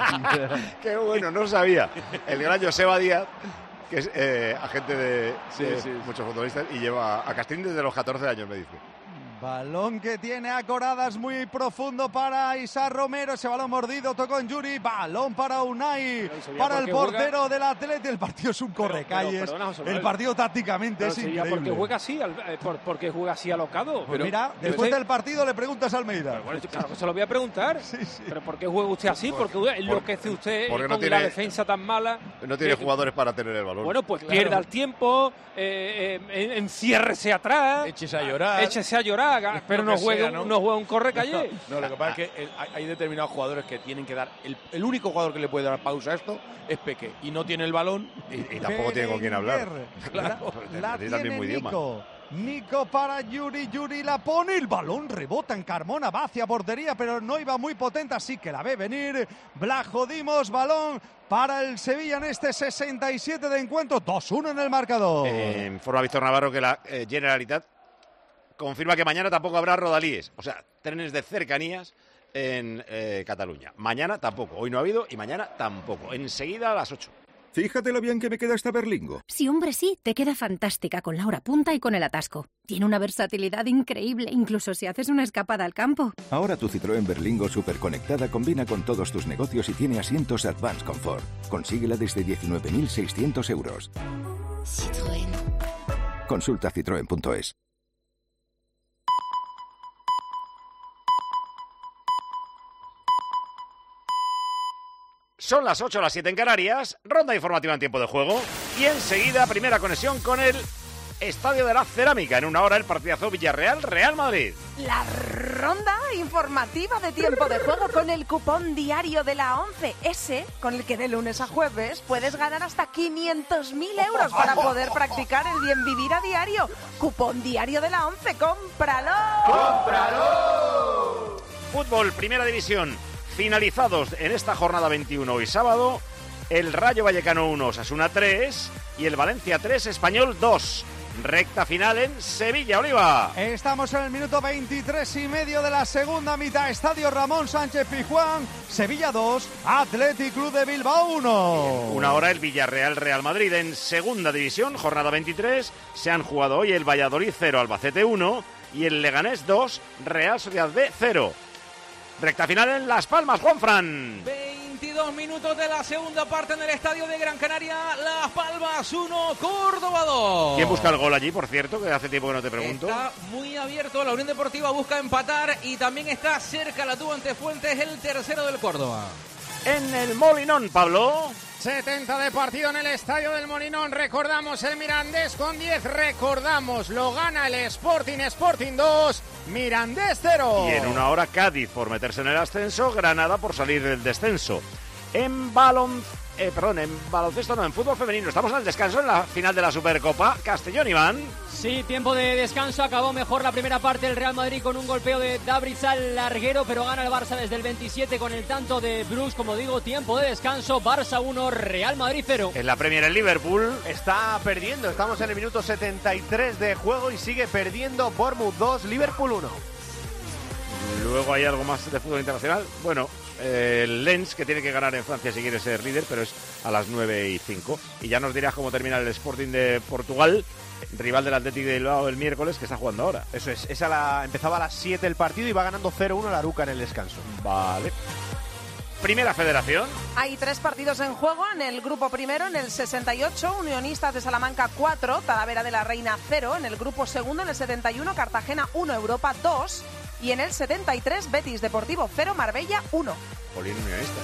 Qué bueno, no sabía. El gran Joseba Díaz, que es agente de muchos futbolistas y lleva a Castrín desde los 14 años, me dice. Balón que tiene a Coradas muy profundo para Isaac Romero. Ese balón mordido, tocó en Yuri. Balón para Unai, para el portero del Atleti. El partido es un correcalles. Perdona, José Manuel. El partido tácticamente es increíble. Porque juega así, porque juega así alocado. Pues mira, después del partido le preguntas a Almeida. Pero bueno, claro que se lo voy a preguntar. ¿Pero por qué juega usted así? Porque enloquece usted porque con no tiene, la defensa tan mala. No tiene jugadores para tener el balón. Bueno, pues pierda el tiempo, enciérrese atrás. Échese a llorar. Échese a llorar, pero no juega un correcalle. No, lo que pasa es que hay determinados jugadores que tienen que dar. El único jugador que le puede dar pausa a esto es Peque. Y no tiene el balón. Y tampoco tiene con quién hablar. Claro. La tiene Nico. Nico para Yuri, Yuri la pone, el balón rebota en Carmona, va hacia portería, pero no iba muy potente, así que la ve venir. Blajo Dimos, balón para el Sevilla en este 67 de encuentro, 2-1 en el marcador. Informa Víctor Navarro que la Generalitat confirma que mañana tampoco habrá rodalíes, o sea, trenes de cercanías en Cataluña. Mañana tampoco, hoy no ha habido y mañana tampoco. Enseguida a las 8. Fíjate lo bien que me queda esta berlingo. Sí, hombre, sí, te queda fantástica con la hora punta y con el atasco. Tiene una versatilidad increíble, incluso si haces una escapada al campo. Ahora tu Citroën Berlingo superconectada combina con todos tus negocios y tiene asientos Advanced Comfort. Consíguela desde 19.600 euros. Citroën. Consulta citroen.es. Son las 8, las 7 en Canarias, ronda informativa en tiempo de juego y enseguida primera conexión con el Estadio de la Cerámica. En una hora el partidazo Villarreal-Real Madrid. La ronda informativa de tiempo de juego con el cupón diario de la 11. Ese con el que de lunes a jueves puedes ganar hasta 500.000 euros para poder practicar el bien vivir a diario. Cupón diario de la 11, ¡cómpralo! ¡Cómpralo! Fútbol, primera división. Finalizados en esta jornada 21 hoy sábado, el Rayo Vallecano 1, Osasuna 3 y el Valencia 3, Español 2. Recta final en Sevilla, Oliva. Estamos en el minuto 23:30 de la segunda mitad. Estadio Ramón Sánchez Pizjuán, Sevilla 2, Athletic Club de Bilbao 1. Una hora el Villarreal-Real Madrid en segunda división, jornada 23. Se han jugado hoy el Valladolid 0, Albacete 1 y el Leganés 2, Real Sociedad B 0. Recta final en Las Palmas, Juanfran. 22 minutos de la segunda parte en el estadio de Gran Canaria. Las Palmas 1, Córdoba 2. ¿Quién busca el gol allí, por cierto? Que hace tiempo que no te pregunto. Está muy abierto. La Unión Deportiva busca empatar y también está cerca la tuvo ante Fuentes, el tercero del Córdoba. En el Molinón, Pablo. 70 de partido en el Estadio del Molinón. Recordamos el Mirandés con 10. Recordamos, lo gana el Sporting 2, Mirandés 0. Y en una hora Cádiz por meterse en el ascenso, Granada por salir del descenso. En baloncesto no, en fútbol femenino. Estamos en el descanso en la final de la Supercopa. Castellón, Iván. Sí, tiempo de descanso. Acabó mejor la primera parte del Real Madrid con un golpeo de Dabriz al larguero, pero gana el Barça desde el 27 con el tanto de Bruce. Como digo, tiempo de descanso. Barça 1, Real Madrid 0. En la Premier, el Liverpool está perdiendo. Estamos en el minuto 73 de juego y sigue perdiendo. Bournemouth 2, Liverpool 1. Luego hay algo más de fútbol internacional. Bueno, el Lens, que tiene que ganar en Francia si quiere ser líder, pero es a las 9:05. Y ya nos dirás cómo termina el Sporting de Portugal, rival del Athletic de Bilbao el miércoles, que está jugando ahora. Eso es, empezaba a las 7 el partido y va ganando 0-1 la Aruca en el descanso. Vale. Primera Federación. Hay 3 partidos en juego en el grupo primero. En el 68, Unionistas de Salamanca 4, Talavera de la Reina 0. En el grupo segundo, en el 71, Cartagena 1, Europa 2. Y en el 73, Betis Deportivo 0, Marbella 1. Polín Unionista.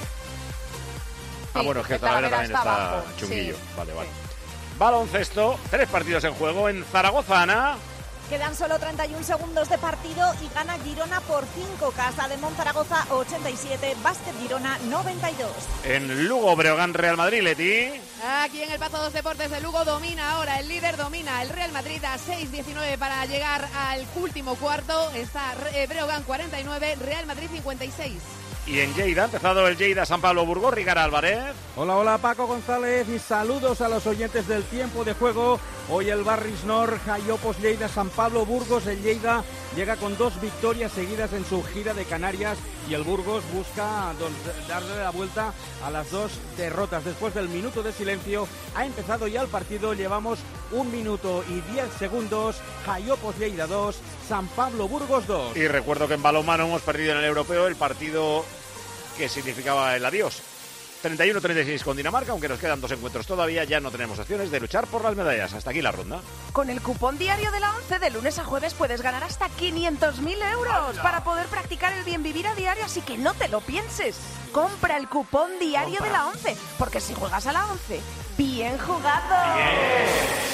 Sí, bueno, es que Talavera también está abajo. chunguillo. Sí, vale. sí. Baloncesto, 3 partidos en juego en Zaragoza, Ana. Quedan solo 31 segundos de partido y gana Girona por 5. Casa de Monzaragoza 87, Básquet Girona 92. En Lugo, Breogán, Real Madrid, Leti. Aquí en el Pazo dos Deportes de Lugo domina ahora, el líder domina el Real Madrid a 6-19 para llegar al último cuarto. Está Breogán 49, Real Madrid 56. Y en Lleida ha empezado el Lleida San Pablo Burgos, Ricara Álvarez. Hola, Paco González y saludos a los oyentes del tiempo de juego. Hoy el Barris Nord, Jaiopos Lleida, San Pablo Burgos. El Lleida llega con 2 victorias seguidas en su gira de Canarias y el Burgos busca darle la vuelta a las 2 derrotas. Después del minuto de silencio ha empezado ya el partido. Llevamos 1 minuto y 10 segundos. Jaiopos Lleida 2, San Pablo Burgos 2. Y recuerdo que en balonmano hemos perdido en el europeo el partido que significaba el adiós. 31-36 con Dinamarca, aunque nos quedan 2 encuentros todavía, ya no tenemos opciones de luchar por las medallas. Hasta aquí la ronda. Con el cupón diario de la 11, de lunes a jueves puedes ganar hasta 500.000 euros para poder practicar el bien vivir a diario, así que no te lo pienses. Compra el cupón diario de la 11, porque si juegas a la 11, ¡bien jugado! Bien.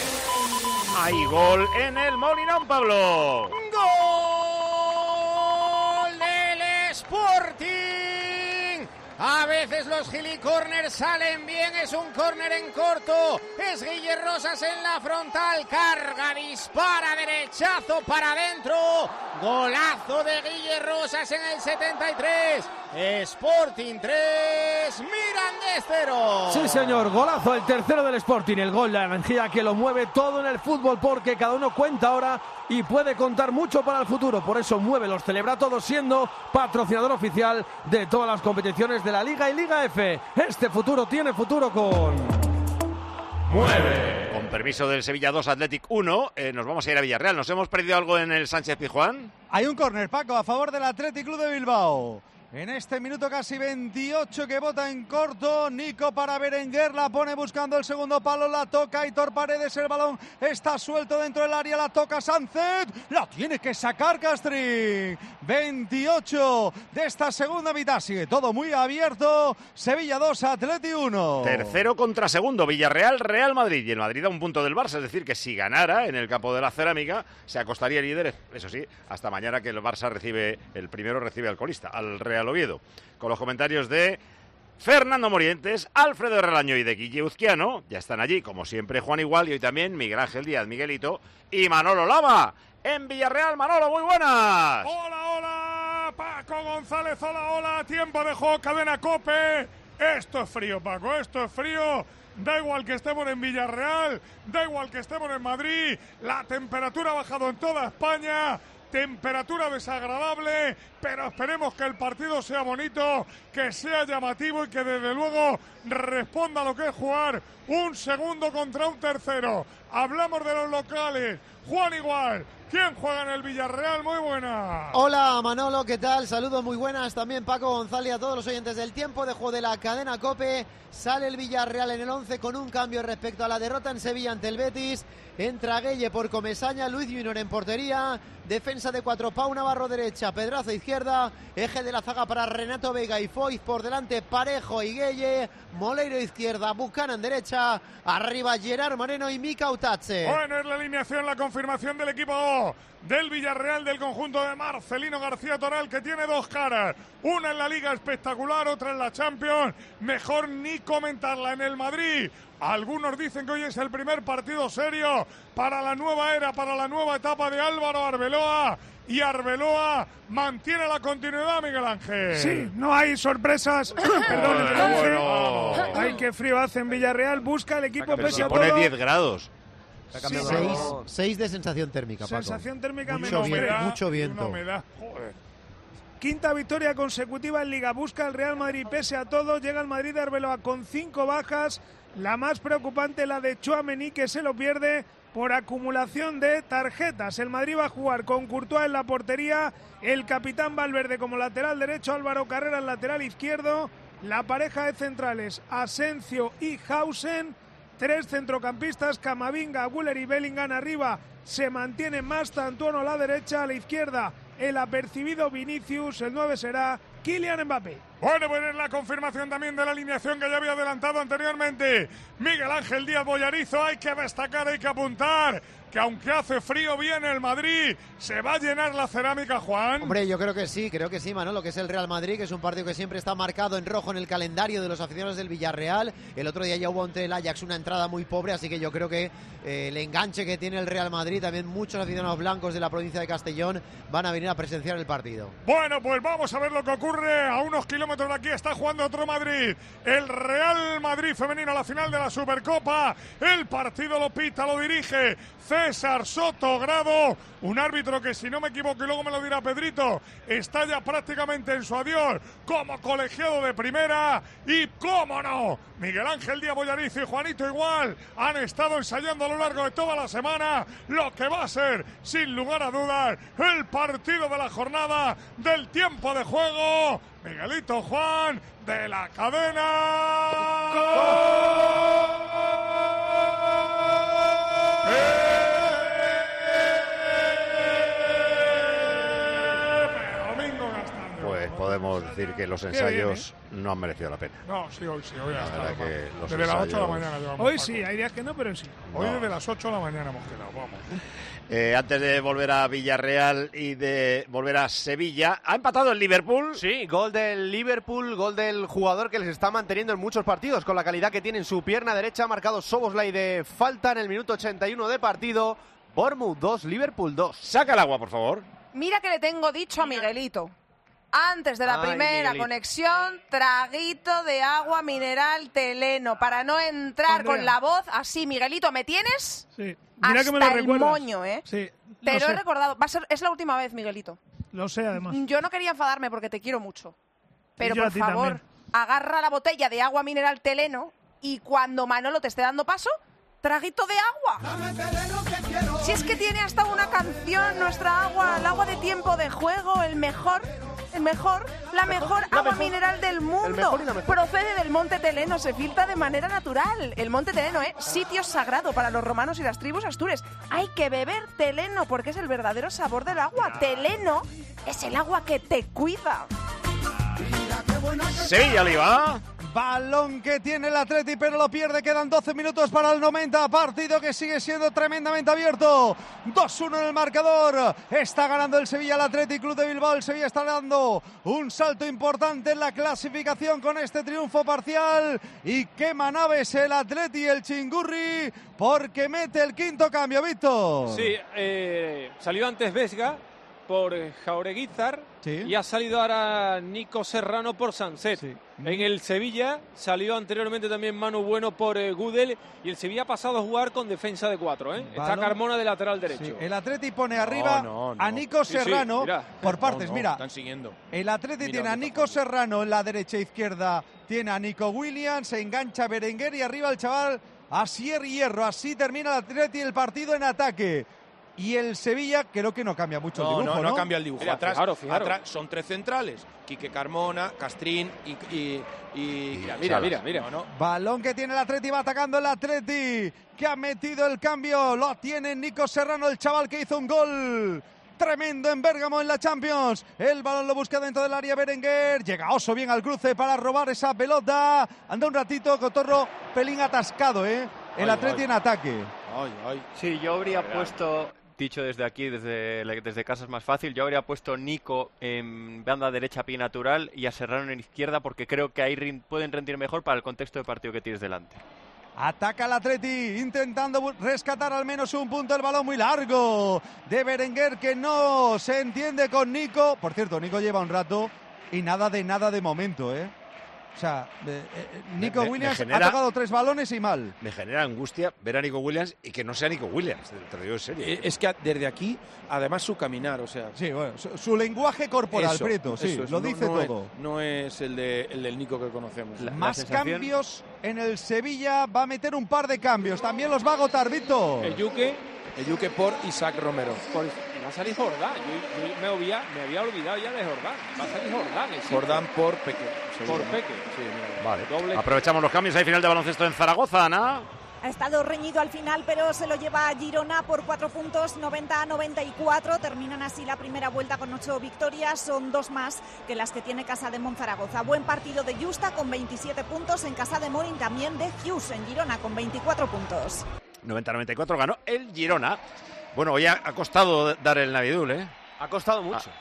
Hay gol en el Molinón, Pablo. ¡Gol del Sporting! A veces los gilicorners salen bien, es un córner en corto, es Guille Rosas en la frontal, carga, dispara, derechazo para adentro, golazo de Guille Rosas en el 73, Sporting 3, Mirandés 0. Sí, señor, golazo, el tercero del Sporting, el gol, la energía que lo mueve todo en el fútbol, porque cada uno cuenta ahora y puede contar mucho para el futuro, por eso mueve, los celebra todos, siendo patrocinador oficial de todas las competiciones de la Liga y Liga F. Este futuro tiene futuro con... ¡Mueve! Con permiso del Sevilla 2, Athletic 1, nos vamos a ir a Villarreal. ¿Nos hemos perdido algo en el Sánchez Pizjuán? Hay un córner, Paco, a favor del Athletic Club de Bilbao. En este minuto casi 28 que bota en corto, Nico para Berenguer, la pone buscando el segundo palo, la toca Aitor Paredes, el balón está suelto dentro del área, la toca Sánchez, la tiene que sacar Castrín. 28 de esta segunda mitad, sigue todo muy abierto, Sevilla 2, Atleti 1. Tercero contra segundo, Villarreal, Real Madrid, y el Madrid a un punto del Barça, es decir, que si ganara en el campo de la Cerámica, se acostaría líder, eso sí, hasta mañana que el Barça el primero recibe al colista, al Real Oviedo, con los comentarios de Fernando Morientes, Alfredo Relaño y de Guille Uzquiano. Ya están allí, como siempre, Juan Igual y hoy también Miguel Ángel Díaz, Miguelito y Manolo Lama en Villarreal. Manolo, muy buenas. Hola, hola, Paco González, hola, tiempo de juego, cadena COPE. Esto es frío, Paco, esto es frío. Da igual que estemos en Villarreal, da igual que estemos en Madrid, la temperatura ha bajado en toda España. Temperatura desagradable, pero esperemos que el partido sea bonito, que sea llamativo y que desde luego responda a lo que es jugar un segundo contra un tercero. Hablamos de los locales. Juan Igual, ¿quién juega en el Villarreal? Muy buena. Hola Manolo, ¿qué tal? Saludos muy buenas. También Paco González, a todos los oyentes del tiempo de juego de la cadena COPE. Sale el Villarreal en el 11 con un cambio respecto a la derrota en Sevilla ante el Betis. Entra Gueye por Comesaña, Luis Junior en portería. Defensa de 4, Pau Navarro derecha, Pedraza izquierda. Eje de la zaga para Renato Vega y Foyz por delante, Parejo y Gueye. Moleiro izquierda, Buchanan derecha. Arriba Gerard Moreno y Mika Utache. Bueno, es la alineación, la confirmación del equipo del Villarreal, del conjunto de Marcelino García Toral, que tiene dos caras. Una en la Liga espectacular, otra en la Champions. Mejor ni comentarla. En el Madrid, algunos dicen que hoy es el primer partido serio para la nueva era, para la nueva etapa de Álvaro Arbeloa. Y Arbeloa mantiene la continuidad, Miguel Ángel. Sí, no hay sorpresas. Perdón, bueno. Ay, qué frío hace en Villarreal. Busca el equipo pese a todo. Pone 10 grados. 6 de sensación térmica, Paco. Sensación térmica mucho menos mucho viento. Joder. Quinta victoria consecutiva en Liga. Busca el Real Madrid pese a todo. Llega el Madrid de Arbeloa con 5 bajas. La más preocupante, la de Tchouaméni, que se lo pierde por acumulación de tarjetas. El Madrid va a jugar con Courtois en la portería, el capitán Valverde como lateral derecho, Álvaro Carreras lateral izquierdo, la pareja de centrales Asensio y Hausen, 3 centrocampistas, Camavinga, Güler y Bellingham arriba. Se mantiene Mastantuono a la derecha, a la izquierda el apercibido Vinicius, el 9 será Kylian Mbappé. Bueno, pues es la confirmación también de la alineación que ya había adelantado anteriormente Miguel Ángel Díaz Bollarizo. Hay que destacar, hay que apuntar que aunque hace frío viene el Madrid, se va a llenar la Cerámica, Juan. Hombre, yo creo que sí, Manolo, que es el Real Madrid, que es un partido que siempre está marcado en rojo en el calendario de los aficionados del Villarreal. El otro día ya hubo ante el Ajax una entrada muy pobre, así que yo creo que el enganche que tiene el Real Madrid, también muchos aficionados blancos de la provincia de Castellón van a venir a presenciar el partido. Bueno, pues vamos a ver lo que ocurre. A unos kilómetros de aquí está jugando otro Madrid, el Real Madrid femenino, a la final de la Supercopa. El partido lo pita, lo dirige César Sotogrado, un árbitro que, si no me equivoco y luego me lo dirá Pedrito, está ya prácticamente en su adiós como colegiado de primera. Y cómo no, Miguel Ángel Díaz Bollarizo y Juanito Igual han estado ensayando a lo largo de toda la semana lo que va a ser, sin lugar a dudas, el partido de la jornada, del tiempo de juego. Miguelito, Juan, de la cadena. Pues podemos podemos decir que los ensayos no han merecido la pena. No, sí, hoy La verdad que los desde las 8 de la ensayos- mañana llevamos. Hoy Paco. sí, hay días que no, pero sí. Hoy No. desde las 8 de la mañana hemos quedado, vamos. Antes de volver a Villarreal y de volver a Sevilla, ¿ha empatado el Liverpool? Sí, gol del Liverpool, gol del jugador que les está manteniendo en muchos partidos con la calidad que tiene en su pierna derecha. Ha marcado Szoboszlai de falta en el minuto 81 de partido. Bournemouth 2, Liverpool 2. Saca el agua, por favor. Mira que le tengo dicho a Miguelito. Antes de la Ay, primera Miguelito. conexión, traguito de agua mineral Teleno, para no entrar Andrea. con la voz así. Miguelito, ¿me tienes? Sí. Mira que me lo Hasta el recuerdas. moño, ¿eh? Sí, Te lo lo he sé. recordado. Es la última vez, Miguelito. Lo sé, además. Yo no quería enfadarme porque te quiero mucho. Pero yo a por ti favor, también. agarra la botella de agua mineral Teleno y cuando Manolo te esté dando paso, traguito de agua. Si es que tiene hasta una canción, nuestra agua, el agua de tiempo de juego, la mejor agua mineral del mundo. mejor y la mejor. Procede del Monte Teleno, se filtra de manera natural. El Monte Teleno, sitio sagrado para los romanos y las tribus astures. Hay que beber Teleno porque es el verdadero sabor del agua. Teleno es el agua que te cuida. Sevilla, Oliva. Balón que tiene el Atleti, pero lo pierde. Quedan 12 minutos para el 90. Partido que sigue siendo tremendamente abierto. 2-1 en el marcador. Está ganando el Sevilla al Atleti Club de Bilbao. El Sevilla está dando un salto importante en la clasificación con este triunfo parcial. Y quema naves el Atleti y el Chingurri porque mete el quinto cambio, Víctor. Sí, salió antes Vesga por Jaureguizar y ha salido ahora Nico Serrano por Sanset. En el Sevilla salió anteriormente también Manu Bueno por Gudel y el Sevilla ha pasado a jugar con defensa de 4. Está Balón. Carmona de lateral derecho. Sí, el Atleti pone arriba a Nico Sí, sí, Serrano mira. por partes. Mira, Están siguiendo. el Atleti Mira tiene a dónde Nico Serrano en la derecha e izquierda, tiene a Nico Williams, se engancha Berenguer y arriba el chaval Asier Hierro. Así termina el Atleti el partido en ataque. Y el Sevilla creo que no cambia mucho el dibujo, no cambia el dibujo. Mira, Atrás, fijaros. atrás son tres centrales. Quique Carmona, Castrín y mira. No. Balón que tiene el Atleti, va atacando el Atleti, que ha metido el cambio, lo tiene Nico Serrano, el chaval que hizo un gol tremendo en Bérgamo en la Champions. El balón lo busca dentro del área Berenguer, llega Oso bien al cruce para robar esa pelota, anda un ratito, Cotorro, pelín atascado, el Atleti en ataque. Sí, yo habría puesto, dicho desde aquí, desde casa es más fácil, yo habría puesto Nico en banda derecha pie natural y a Serrano en izquierda porque creo que ahí pueden rendir mejor para el contexto de partido que tienes delante. Ataca el Atleti, intentando rescatar al menos un punto. El balón muy largo de Berenguer que no se entiende con Nico. Por cierto, Nico lleva un rato y nada de momento, O sea, Nico Williams ha tocado 3 balones y mal. Me genera angustia ver a Nico Williams y que no sea Nico Williams, te lo digo en serio. Es que desde aquí, además su caminar, o sea... Sí, bueno, su lenguaje corporal, Prieto, sí, eso es. lo dice todo. No es el del Nico que conocemos. Más cambios en el Sevilla, va a meter un par de cambios. También los va a agotar, Víctor. El Yuque por Isaac Romero. Va a salir Jordán. Yo me había olvidado ya de Jordán. Va a salir Jordán. Jordán por Peque. Por Peque. Sí, mira. Vale, Doble. aprovechamos los cambios. Hay final de baloncesto en Zaragoza, Ana. Ha estado reñido al final, pero se lo lleva a Girona por 4 puntos, 90-94. Terminan así la primera vuelta con 8 victorias. Son 2 más que las que tiene Casa de Monzaragoza. Buen partido de Justa con 27 puntos. En Casa de Morin también de Hughes en Girona con 24 puntos. 90-94 ganó el Girona. Bueno, hoy ha costado dar el Navidul, Ha costado mucho.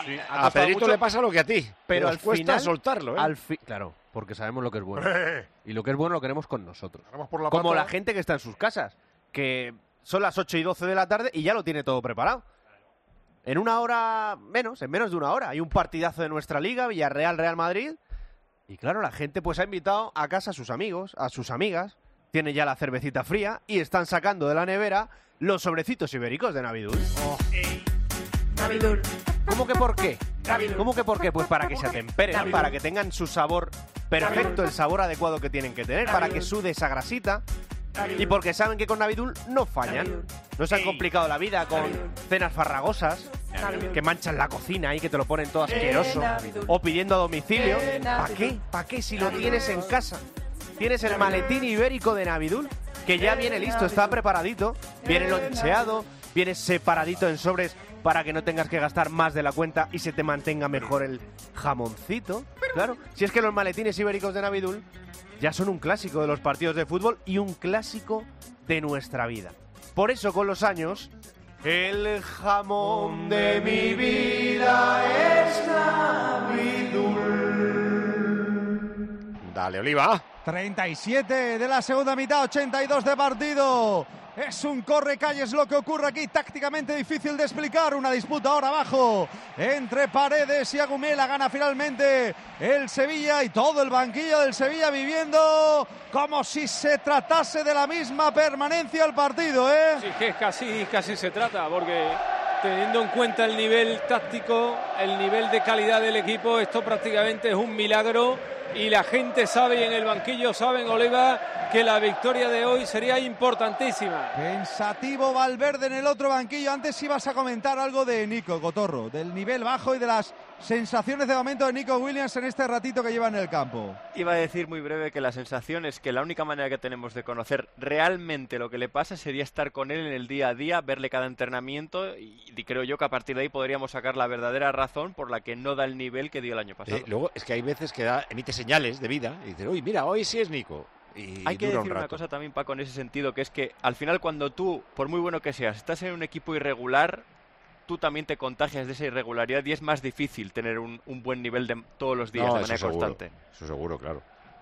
A Pedrito le pasa lo que a ti, pero al cuesta final, soltarlo, Claro, porque sabemos lo que es bueno. Y lo que es bueno lo queremos con nosotros. Por la Como pata. la gente que está en sus casas, que son las 8 y 12 de la tarde y ya lo tiene todo preparado. En una hora menos, en menos de una hora, hay un partidazo de nuestra liga, Villarreal-Real Madrid. Y claro, la gente pues ha invitado a casa a sus amigos, a sus amigas. Tiene ya la cervecita fría y están sacando de la nevera los sobrecitos ibéricos de Navidul. Navidul. ¿Cómo que por qué? ¿Cómo que por qué? Pues para que se atemperen, para que tengan su sabor perfecto, el sabor adecuado que tienen que tener, para que sude esa grasita. Y porque saben que con Navidul no fallan. No se han complicado la vida con cenas farragosas que manchan la cocina y que te lo ponen todo asqueroso. O pidiendo a domicilio. ¿Para qué? ¿Para qué si lo tienes en casa? Tienes el maletín ibérico de Navidul, que ya viene listo, está preparadito. Viene loncheado, viene separadito en sobres para que no tengas que gastar más de la cuenta y se te mantenga mejor el jamoncito. Claro, si es que los maletines ibéricos de Navidul ya son un clásico de los partidos de fútbol y un clásico de nuestra vida. Por eso, con los años, el jamón de mi vida es Navidul. Dale, Oliva. 37 de la segunda mitad, 82 de partido. Es un corre-calles lo que ocurre aquí, tácticamente difícil de explicar. Una disputa ahora abajo entre Paredes y Agumela. Gana finalmente el Sevilla y todo el banquillo del Sevilla viviendo como si se tratase de la misma permanencia el partido, ¿eh? Sí, que casi se trata, porque teniendo en cuenta el nivel táctico, el nivel de calidad del equipo, esto prácticamente es un milagro. Y la gente sabe, y en el banquillo saben, Oliva, que la victoria de hoy sería importantísima. Pensativo Valverde en el otro banquillo. Antes ibas a comentar algo de Nico Cotorro, del nivel bajo y de las sensaciones de momento de Nico Williams en este ratito que lleva en el campo. Iba a decir muy breve que la sensación es que la única manera que tenemos de conocer realmente lo que le pasa sería estar con él en el día a día, verle cada entrenamiento y creo yo que a partir de ahí podríamos sacar la verdadera razón por la que no da el nivel que dio el año pasado. Luego es que hay veces que emite señales de vida y dice, uy, mira, hoy sí es Nico. Y hay que dura decir una cosa también, Paco, en ese sentido, que es que al final cuando tú, por muy bueno que seas, estás en un equipo irregular, tú también te contagias de esa irregularidad y es más difícil tener un buen nivel de todos los días de manera constante. Eso seguro, claro.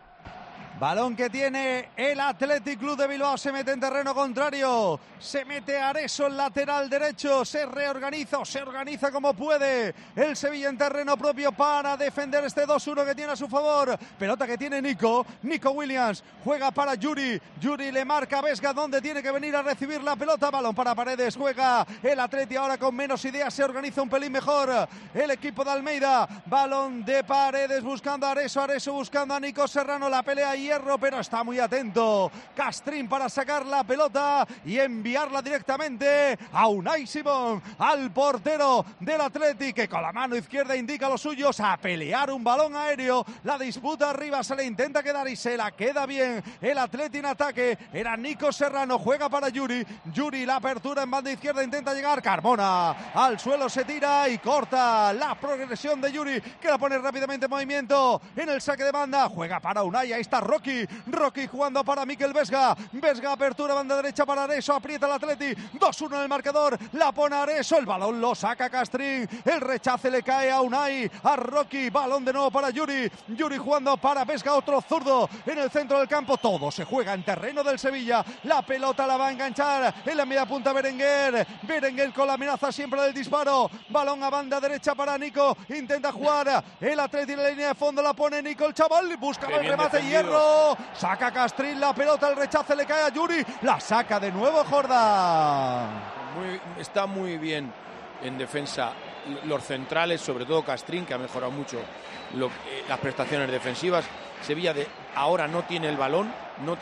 Balón que tiene el Athletic Club de Bilbao, se mete en terreno contrario, se mete Areso en lateral derecho, se reorganiza o se organiza como puede el Sevilla en terreno propio para defender este 2-1 que tiene a su favor. Pelota que tiene Nico Williams, juega para Yuri le marca a Vesga donde tiene que venir a recibir la pelota, balón para Paredes, juega el Athletic ahora con menos ideas, se organiza un pelín mejor el equipo de Almeida, balón de Paredes buscando a Areso buscando a Nico Serrano, la pelea Hierro, pero está muy atento Castrín para sacar la pelota y enviarla directamente a Unai Simón, al portero del Athletic, que con la mano izquierda indica a los suyos a pelear un balón aéreo. La disputa arriba, se le intenta quedar y se la queda bien el Athletic en ataque. Era Nico Serrano, juega para Yuri, la apertura en banda izquierda, intenta llegar Carmona, al suelo se tira y corta la progresión de Yuri, que la pone rápidamente en movimiento en el saque de banda, juega para Unai, ahí está Rocky jugando para Mikel Vesga, apertura banda derecha para Areso, aprieta el Atleti, 2-1 en el marcador, la pone Areso, el balón lo saca Castrín, el rechace le cae a Unai, a Rocky, balón de nuevo para Yuri jugando para Vesga, otro zurdo en el centro del campo, todo se juega en terreno del Sevilla, la pelota la va a enganchar en la media punta Berenguer con la amenaza siempre del disparo, balón a banda derecha para Nico, intenta jugar el Atleti en la línea de fondo, la pone Nico, el chaval, buscaba el remate defendido. Hierro, saca Castrín la pelota, el rechace le cae a Yuri, la saca de nuevo Jordán. Está muy bien en defensa los centrales, sobre todo Castrín, que ha mejorado mucho las prestaciones defensivas. Sevilla ahora no tiene el balón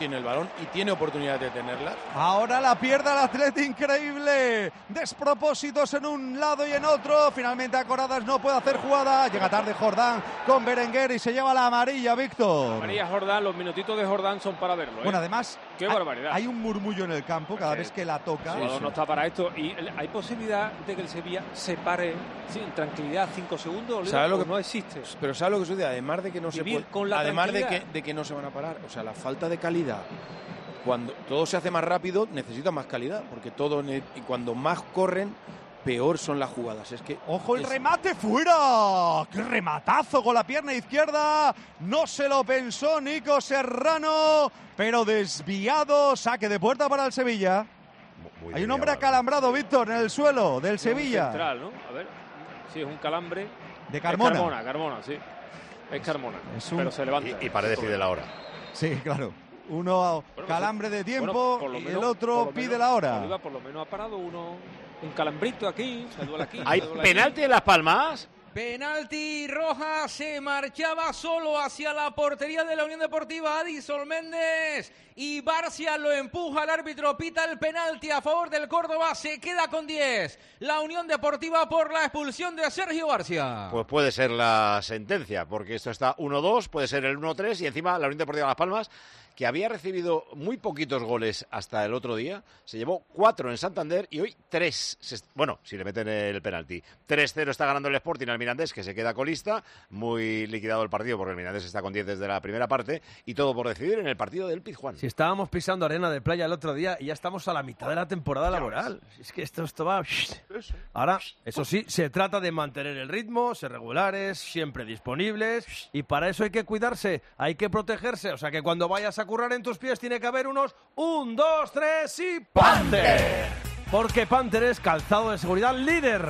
y tiene oportunidad de tenerla. Ahora la pierde el Atleti, increíble. Despropósitos en un lado y en otro. Finalmente Acoradas no puede hacer jugada. Llega tarde Jordán con Berenguer y se lleva la amarilla, Víctor. Amarilla Jordán, los minutitos de Jordán son para verlo, ¿eh? Bueno, además, qué barbaridad. Hay un murmullo en el campo cada vez que la toca. El jugador no está para esto. Y hay posibilidad de que el Sevilla se pare en tranquilidad 5 segundos. ¿Sabes lo que no existe? Pero ¿sabes lo que sucede? Además de que no se puede, además de que no se van a parar, o sea, la falta de calidad. Cuando todo se hace más rápido, necesita más calidad, porque y cuando más corren, peor son las jugadas. Es que ¡ojo el remate fuera! ¡Qué rematazo con la pierna izquierda! No se lo pensó Nico Serrano, pero desviado, saque de puerta para el Sevilla. Hay un hombre acalambrado, Víctor, en el suelo del Sevilla. Central, ¿no? A ver, sí, es un calambre. De Carmona. Carmona, sí. Es Carmona, pero se levanta. Y Paredes pide la hora. Sí, claro. Uno calambre de tiempo y el otro pide la hora. Por lo menos ha parado uno, un calambrito aquí, se duele aquí. ¿Hay penalti en Las Palmas? Penalti, Roja se marchaba solo hacia la portería de la Unión Deportiva Adison Méndez y Barcia lo empuja, el árbitro pita el penalti a favor del Córdoba, se queda con 10 la Unión Deportiva por la expulsión de Sergio Barcia. Pues puede ser la sentencia, porque esto está 1-2, puede ser el 1-3 y encima la Unión Deportiva Las Palmas, que había recibido muy poquitos goles hasta el otro día, se llevó 4 en Santander y hoy 3. Bueno, si le meten el penalti. 3-0 está ganando el Sporting al Mirandés, que se queda colista, muy liquidado el partido porque el Mirandés está con 10 desde la primera parte, y todo por decidir en el partido del Pizjuán. Si estábamos pisando arena de playa el otro día y ya estamos a la mitad de la temporada laboral. Es que esto va... Ahora, eso sí, se trata de mantener el ritmo, ser regulares, siempre disponibles, y para eso hay que cuidarse, hay que protegerse. O sea que cuando vayas a currar en tus pies tiene que haber unos 1, 2, 3 y ¡Panther! Porque Panther es calzado de seguridad líder.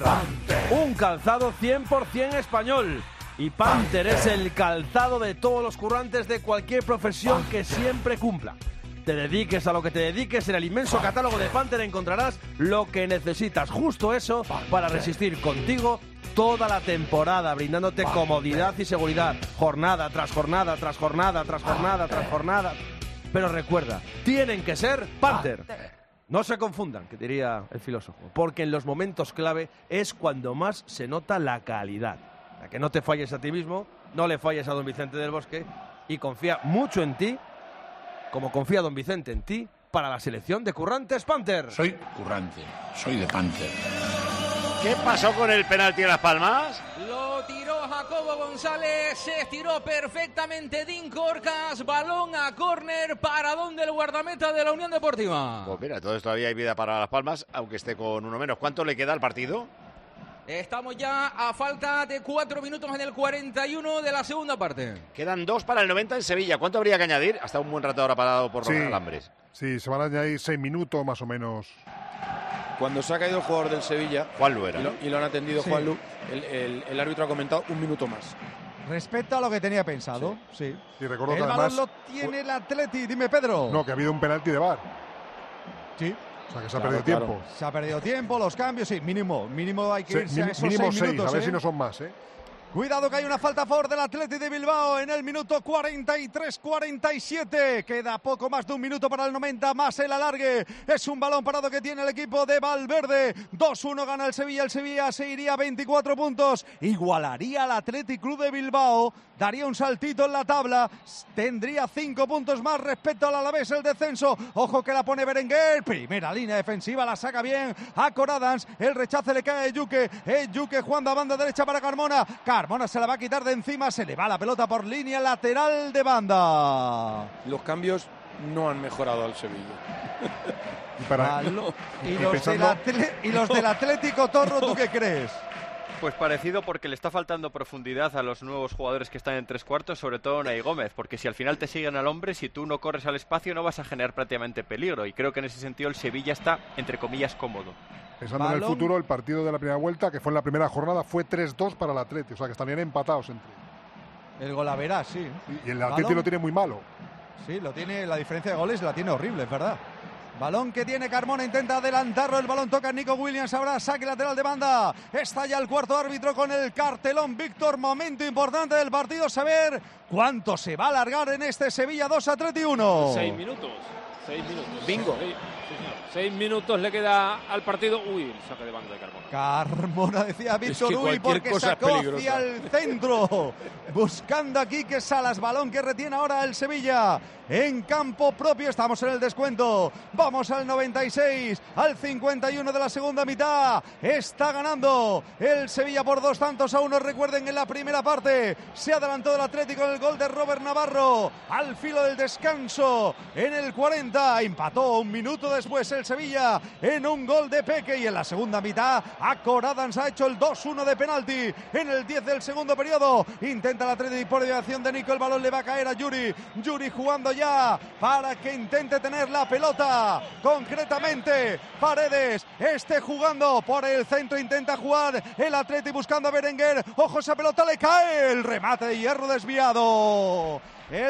Un calzado 100% español. Y Panther es el calzado de todos los currantes de cualquier profesión que siempre cumpla. Te dediques a lo que te dediques, en el inmenso catálogo de Panther encontrarás lo que necesitas. Justo eso para resistir contigo toda la temporada, brindándote comodidad y seguridad. Jornada tras jornada, tras jornada, tras jornada, tras jornada. Pero recuerda, tienen que ser Panther. No se confundan, que diría el filósofo, porque en los momentos clave es cuando más se nota la calidad. A que no te falles a ti mismo, no le falles a don Vicente del Bosque y confía mucho en ti, como confía don Vicente en ti, para la selección de currantes Panther. Soy currante, soy de Panther. ¿Qué pasó con el penalti en Las Palmas? Lo tiró Jacobo González, se estiró perfectamente Dean Corcas, balón a córner, paradón del guardameta de la Unión Deportiva. Pues mira, entonces todavía hay vida para Las Palmas, aunque esté con uno menos. ¿Cuánto le queda al partido? Estamos ya a falta de 4 minutos en el 41 de la segunda parte. Quedan 2 para el 90 en Sevilla. ¿Cuánto habría que añadir? Hasta un buen rato ahora parado por los alambres. Sí, se van a añadir 6 minutos más o menos. Cuando se ha caído el jugador del Sevilla, Juanlu era, y lo han atendido Juanlu, el árbitro ha comentado 1 minuto más. Respecto a lo que tenía pensado, sí. Y recuerdo el que balón además lo tiene el Atleti, dime Pedro. No, que ha habido un penalti de VAR. Sí. O sea, que se ha perdido tiempo. Se ha perdido tiempo, los cambios, sí, mínimo hay que irse a esos mínimo 6 minutos. A ver si no son más, ¿eh? Cuidado que hay una falta a favor del Athletic de Bilbao en el minuto 43-47. Queda poco más de un minuto para el 90, más el alargue. Es un balón parado que tiene el equipo de Valverde. 2-1 gana el Sevilla se iría a 24 puntos. Igualaría al Athletic Club de Bilbao. Daría un saltito en la tabla. Tendría 5 puntos más respecto al Alavés el descenso. Ojo que la pone Berenguer. Primera línea defensiva, la saca bien a Coradans. El rechace le cae a Yuque. Yuque jugando a banda derecha para Carmona. Carmona se la va a quitar de encima, se le va la pelota por línea lateral de banda. Los cambios no han mejorado al Sevilla. Y los del Atlético Torro, ¿tú qué crees? Pues parecido, porque le está faltando profundidad a los nuevos jugadores que están en 3/4, sobre todo Unai Gómez, porque si al final te siguen al hombre, si tú no corres al espacio no vas a generar prácticamente peligro, y creo que en ese sentido el Sevilla está, entre comillas, cómodo. Pensando en el futuro, el partido de la primera vuelta, que fue en la primera jornada, fue 3-2 para el Atleti, o sea que estarían empatados entre. El Golaverá, sí. Y el Atleti lo tiene muy malo. Sí, lo tiene, la diferencia de goles la tiene horrible, es verdad. Balón que tiene Carmona, intenta adelantarlo, el balón toca a Nico Williams, ahora saque lateral de banda. Está ya el cuarto árbitro con el cartelón. Víctor, momento importante del partido, saber cuánto se va a alargar en este Sevilla 2 Atleti 1. 6 minutos. 6 minutos. Bingo. 6 minutos le queda al partido. Uy, el saque de banda de Carmona. Carmona, decía Víctor, porque sacó hacia el centro. Buscando aquí que Salas, balón que retiene ahora el Sevilla. En campo propio, estamos en el descuento. Vamos al 96, al 51 de la segunda mitad. Está ganando el Sevilla por 2-1. Recuerden, en la primera parte se adelantó el Atlético en el gol de Robert Navarro. Al filo del descanso, en el 40, empató un minuto después el Sevilla en un gol de Peque. Y en la segunda mitad, Acoradans ha hecho el 2-1 de penalti en el 10 del segundo periodo. Intenta el Atlético por dirección de Nico, el balón le va a caer a Yuri. Yuri jugando ya para que intente tener la pelota. Concretamente, Paredes jugando por el centro, intenta jugar el Atleti buscando a Berenguer. Ojo, esa pelota le cae. El remate de Hierro desviado.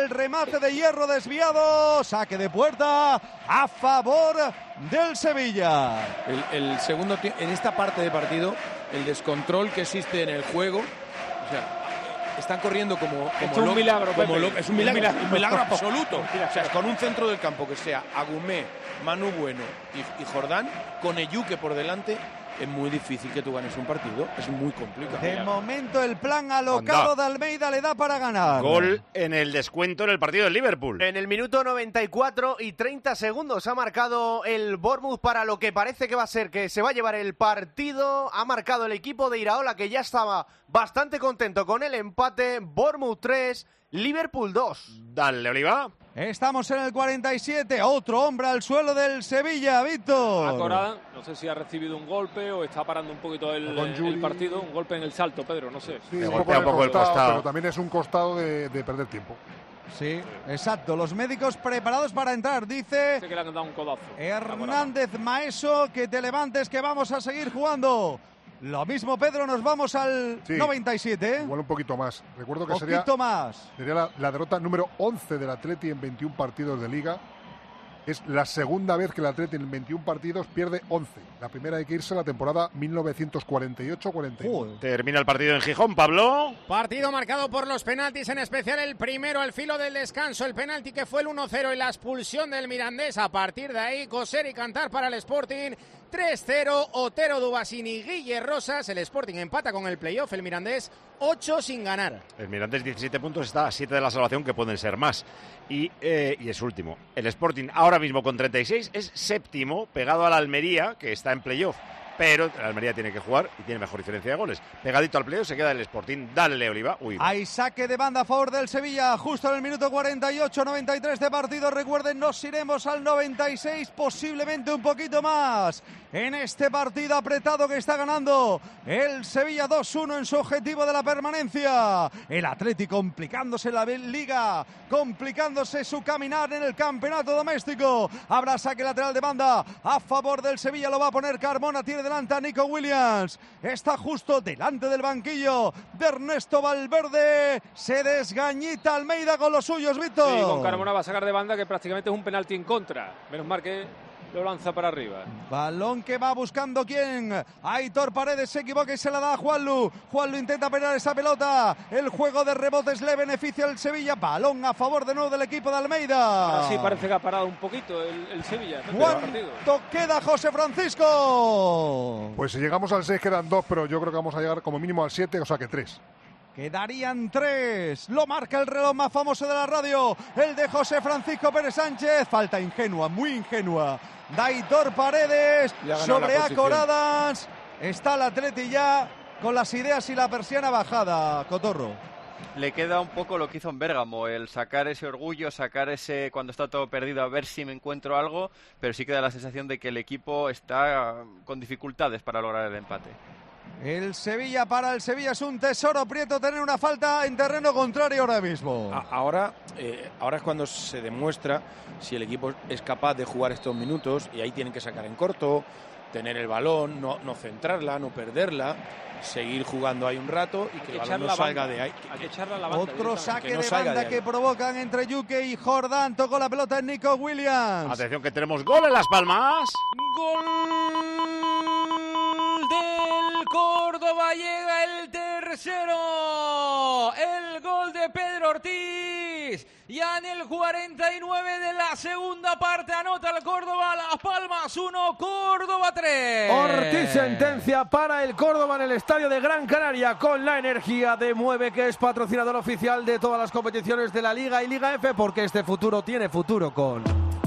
Saque de puerta a favor del Sevilla. El segundo en esta parte de partido, el descontrol que existe en el juego, o sea, están corriendo como un milagro, es un milagro absoluto. O sea, con un centro del campo que sea Agumé, Manu Bueno y Jordán, con Eyuque por delante, es muy difícil que tú ganes un partido, es muy complicado. De momento el plan alocado de Almeida le da para ganar. Gol en el descuento en el partido del Liverpool. En el minuto 94 y 30 segundos ha marcado el Bournemouth para lo que parece que va a ser, que se va a llevar el partido. Ha marcado el equipo de Iraola, que ya estaba bastante contento con el empate. Bournemouth 3, Liverpool 2. Dale, Oliva. Estamos en el 47, otro hombre al suelo del Sevilla, Víctor. Corada, no sé si ha recibido un golpe o está parando un poquito el partido, un golpe en el salto, Pedro, no sé. Sí, un poco el costado, pero también es un costado de perder tiempo. Sí, exacto. Los médicos preparados para entrar, dice que le han dado un codazo. Hernández Maeso, que te levantes, que vamos a seguir jugando. Lo mismo, Pedro, nos vamos al 97. Igual un poquito más. Recuerdo que sería la derrota número 11 del Atleti en 21 partidos de Liga. Es la segunda vez que el Atleti en 21 partidos pierde 11. La primera hay que irse a la temporada 1948-49. Termina el partido en Gijón, Pablo. Partido marcado por los penaltis, en especial el primero al filo del descanso. El penalti que fue el 1-0 y la expulsión del Mirandés. A partir de ahí, coser y cantar para el Sporting. 3-0, Otero, Dubasín y Guille Rosas. El Sporting empata con el playoff, el Mirandés 8 sin ganar. El Mirandés 17 puntos, está a 7 de la salvación, que pueden ser más. Y es último. El Sporting ahora mismo con 36 es séptimo, pegado a la Almería, que está en playoff. Pero la Almería tiene que jugar y tiene mejor diferencia de goles. Pegadito al playoff se queda el Sporting. Dale, Oliva. Hay saque de banda a favor del Sevilla, justo en el minuto 48-93 de partido. Recuerden, nos iremos al 96, posiblemente un poquito más. En este partido apretado que está ganando el Sevilla 2-1 en su objetivo de la permanencia. El Atleti complicándose la Liga, complicándose su caminar en el campeonato doméstico. Habrá saque lateral de banda a favor del Sevilla, lo va a poner Carmona, tiene delante a Nico Williams. Está justo delante del banquillo de Ernesto Valverde. Se desgañita Almeida con los suyos, Víctor. Sí, con Carmona va a sacar de banda, que prácticamente es un penalti en contra. Menos mal que lo lanza para arriba. Balón que va buscando quién. Aitor Paredes se equivoca y se la da a Juanlu. Juanlu intenta pelear esa pelota. El juego de rebotes le beneficia al Sevilla. Balón a favor de nuevo del equipo de Almeida. Ahora sí parece que ha parado un poquito el Sevilla. ¿Cuánto queda, José Francisco? Pues si llegamos al 6 quedan 2, pero yo creo que vamos a llegar como mínimo al 7, o sea que 3. Quedarían 3. Lo marca el reloj más famoso de la radio, el de José Francisco Pérez Sánchez. Falta ingenua, muy ingenua. Aitor Paredes sobre Acoradas. Está el Atleti ya con las ideas y la persiana bajada, Cotorro. Le queda un poco lo que hizo en Bérgamo, el sacar ese orgullo, sacar ese cuando está todo perdido, a ver si me encuentro algo, pero sí queda la sensación de que el equipo está con dificultades para lograr el empate. El Sevilla, para el Sevilla es un tesoro, Prieto, tener una falta en terreno contrario ahora mismo. Ahora es cuando se demuestra si el equipo es capaz de jugar estos minutos, y ahí tienen que sacar en corto, tener el balón, no centrarla, no perderla, seguir jugando ahí un rato y que el balón no salga de ahí. Hay que echarla a la banda. Otro saque de banda que provocan entre Yuke y Jordán. Tocó la pelota en Nico Williams. Atención que tenemos gol en Las Palmas. Gol del Córdoba, llega el tercero. El gol de Pedro Ortiz. Ya en el 49 de la segunda parte anota el Córdoba. Las Palmas 1, Córdoba 3. Ortiz sentencia para el Córdoba en el estadio de Gran Canaria con la energía de Mueve, que es patrocinador oficial de todas las competiciones de la Liga y Liga F, porque este futuro tiene futuro con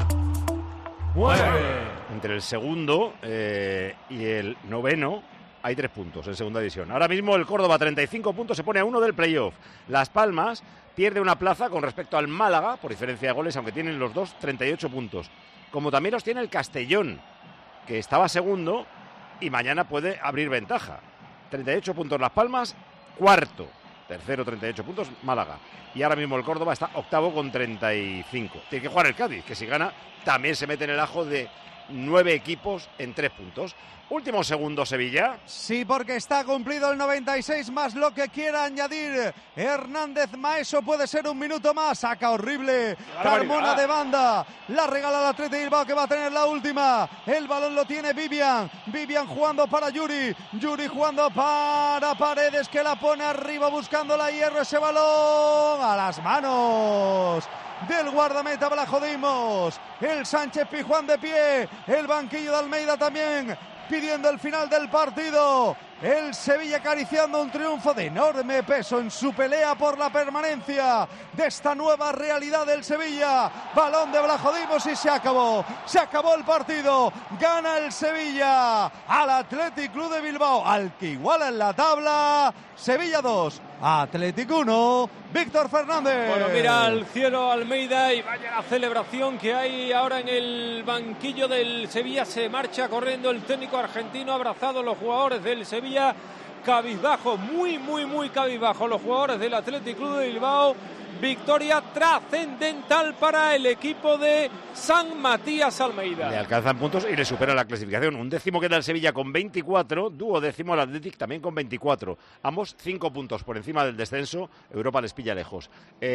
Mueve. Entre el segundo y el noveno hay 3 puntos en segunda división. Ahora mismo el Córdoba 35 puntos, se pone a 1 del playoff. Las Palmas pierde una plaza con respecto al Málaga por diferencia de goles, aunque tienen los dos 38 puntos. Como también los tiene el Castellón, que estaba segundo y mañana puede abrir ventaja. 38 puntos Las Palmas, cuarto. Tercero 38 puntos Málaga. Y ahora mismo el Córdoba está octavo con 35. Tiene que jugar el Cádiz, que si gana también se mete en el ajo de 9 equipos en 3 puntos. Último segundo Sevilla. Sí, porque está cumplido el 96 más lo que quiera añadir Hernández Maeso. Puede ser un minuto más. Saca horrible Carmona de banda. La regala el Athletic Bilbao, que va a tener la última. El balón lo tiene Vivian. Vivian jugando para Yuri. Yuri jugando para Paredes, que la pone arriba buscando la hierro. Ese balón a las manos del guardameta Blajodimos. El Sánchez Pizjuán de pie. El banquillo de Almeida también pidiendo el final del partido. El Sevilla acariciando un triunfo de enorme peso en su pelea por la permanencia de esta nueva realidad del Sevilla. Balón de Vlachodimos y se acabó el partido. Gana el Sevilla al Athletic Club de Bilbao, al que iguala en la tabla. Sevilla 2, Athletic 1, Víctor Fernández. Bueno, mira al cielo Almeida y vaya la celebración que hay ahora en el banquillo del Sevilla. Se marcha corriendo el técnico argentino, abrazado los jugadores del Sevilla. Cabizbajo, muy cabizbajo los jugadores del Athletic Club de Bilbao. Victoria trascendental para el equipo de San Matías Almeida. Le alcanzan puntos y le supera la clasificación. Un décimo queda el Sevilla con 24, duodécimo el Athletic también con 24. Ambos 5 puntos por encima del descenso. Europa les pilla lejos.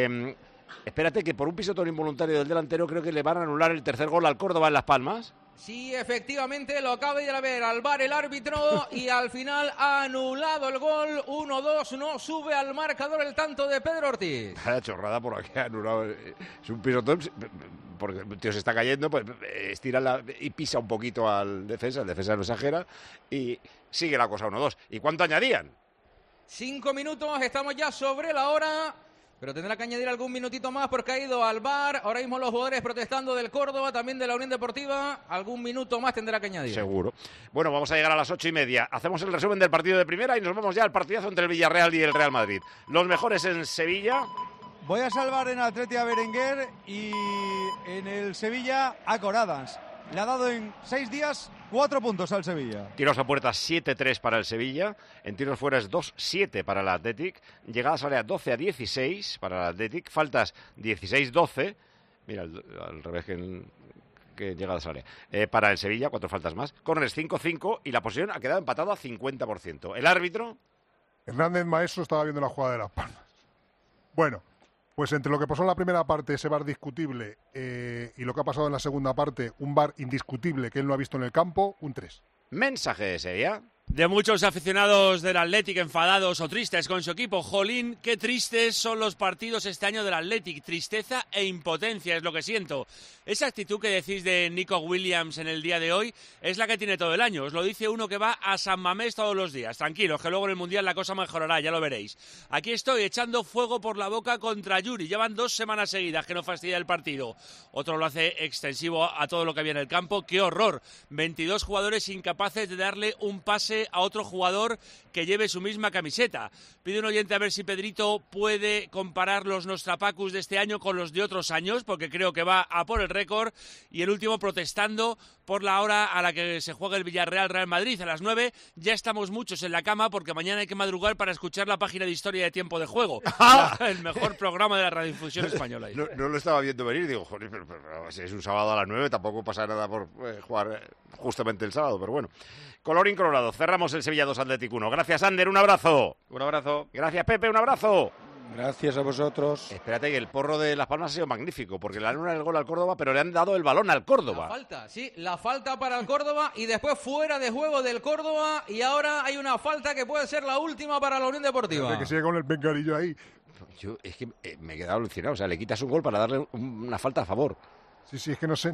Espérate que por un pisotón involuntario del delantero creo que le van a anular el tercer gol al Córdoba en Las Palmas. Sí, efectivamente, lo acaba de ver al VAR el árbitro y al final ha anulado el gol. 1-2, no sube al marcador el tanto de Pedro Ortiz. La chorrada por aquí ha anulado. Es un pisotón, porque el tío se está cayendo, pues estira y pisa un poquito al defensa. El defensa no exagera y sigue la cosa 1-2. ¿Y cuánto añadían? 5 minutos, estamos ya sobre la hora. Pero tendrá que añadir algún minutito más porque ha ido al VAR. Ahora mismo los jugadores protestando del Córdoba, también de la Unión Deportiva. Algún minuto más tendrá que añadir. Seguro. Bueno, vamos a llegar a las 8:30. Hacemos el resumen del partido de primera y nos vamos ya al partidazo entre el Villarreal y el Real Madrid. Los mejores en Sevilla. Voy a salvar en Atleti a Berenguer y en el Sevilla a Coradans. Le ha dado en 6 días 4 puntos al Sevilla. Tiros a puerta 7-3 para el Sevilla. En tiros fuera es 2-7 para el Athletic. Llegadas a área 12-16 para el Athletic. Faltas 16-12. Mira, al revés que llegadas a área. Para el Sevilla, 4 faltas más. Corners 5-5 y la posesión ha quedado empatado a 50%. ¿El árbitro? Hernández Maestro estaba viendo la jugada de Las Palmas. Bueno, pues entre lo que pasó en la primera parte, ese VAR discutible, y lo que ha pasado en la segunda parte, un VAR indiscutible que él no ha visto en el campo, un 3. Mensaje de Sevilla. De muchos aficionados del Athletic enfadados o tristes con su equipo. Jolín, qué tristes son los partidos este año del Athletic. Tristeza e impotencia es lo que siento. Esa actitud que decís de Nico Williams en el día de hoy es la que tiene todo el año. Os lo dice uno que va a San Mamés todos los días. Tranquilos, que luego en el Mundial la cosa mejorará, ya lo veréis. Aquí estoy echando fuego por la boca contra Yuri. Llevan 2 semanas seguidas que no fastidia el partido. Otro lo hace extensivo a todo lo que había en el campo. ¡Qué horror! 22 jugadores incapaces de darle un pase a otro jugador que lleve su misma camiseta. Pide un oyente a ver si Pedrito puede comparar los Nostrapacus de este año con los de otros años, porque creo que va a por el récord. Y el último protestando por la hora a la que se juega el Villarreal-Real Madrid. A las 9 ya estamos muchos en la cama porque mañana hay que madrugar para escuchar la página de historia de tiempo de juego. El mejor programa de la radiodifusión española. No lo estaba viendo venir. Digo, joder, pero si es un sábado a las 9 tampoco pasa nada por jugar justamente el sábado, pero bueno. Colorín colorado, cerramos el Sevilla 2 Athletic 1. Gracias, Ander, un abrazo. Un abrazo. Gracias, Pepe, un abrazo. Gracias a vosotros. Espérate que el porro de Las Palmas ha sido magnífico, porque le han dado el gol al Córdoba, pero le han dado el balón al Córdoba. La falta, sí, la falta para el Córdoba y después fuera de juego del Córdoba y ahora hay una falta que puede ser la última para la Unión Deportiva. Que sigue con el bengarillo ahí. Yo es que me he quedado alucinado, o sea, le quitas un gol para darle una falta a favor. Sí, es que no sé.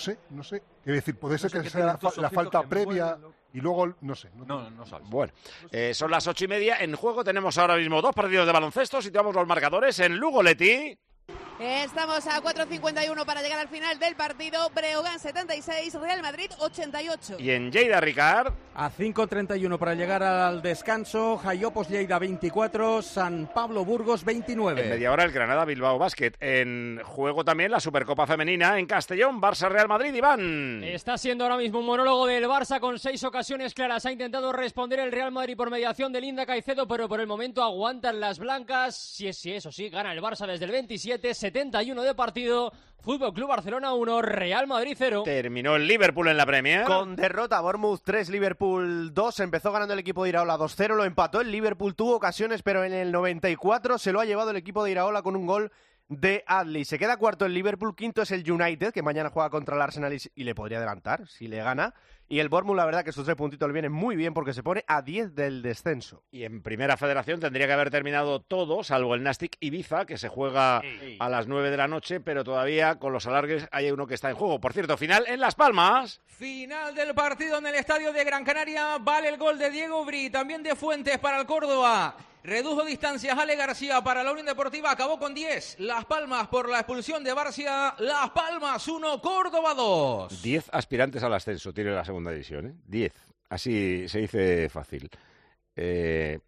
Quiero decir, puede ser que sea la falta previa y luego, no sé. No sabes. Bueno, son las 8:30. En juego tenemos ahora mismo 2 partidos de baloncesto. Situamos los marcadores en Lugo-Leti. Estamos a 4:51 para llegar al final del partido. Breogán 76, Real Madrid 88. Y en Lleida, Ricard. A 5:31 para llegar al descanso. Jaiopos Lleida 24, San Pablo Burgos 29. En media hora el Granada Bilbao Basket. En juego también la Supercopa Femenina en Castellón. Barça Real Madrid, Iván. Está siendo ahora mismo un monólogo del Barça con 6 ocasiones claras. Ha intentado responder el Real Madrid por mediación de Linda Caicedo, pero por el momento aguantan las blancas. Sí, eso sí, gana el Barça desde el 27. 71 de partido, Fútbol Club Barcelona 1, Real Madrid 0. Terminó el Liverpool en la Premier. Con derrota, Bournemouth 3, Liverpool 2. Empezó ganando el equipo de Iraola 2-0, lo empató el Liverpool, tuvo ocasiones, pero en el 94 se lo ha llevado el equipo de Iraola con un gol de Adli. Se queda cuarto el Liverpool, quinto es el United, que mañana juega contra el Arsenal y le podría adelantar si le gana. Y el Bournemouth, la verdad que sus 3 puntitos le vienen muy bien porque se pone a 10 del descenso. Y en Primera Federación tendría que haber terminado todo, salvo el Nastic Ibiza, que se juega a las 9 de la noche, pero todavía con los alargues hay uno que está en juego. Por cierto, final en Las Palmas. Final del partido en el estadio de Gran Canaria. Vale el gol de Diego Bri, también de Fuentes para el Córdoba. Redujo distancias Ale García para la Unión Deportiva, acabó con 10. Las Palmas por la expulsión de Barcia. Las Palmas 1, Córdoba 2. 10 aspirantes al ascenso tiene la segunda división, ¿eh? 10. Así se dice fácil. El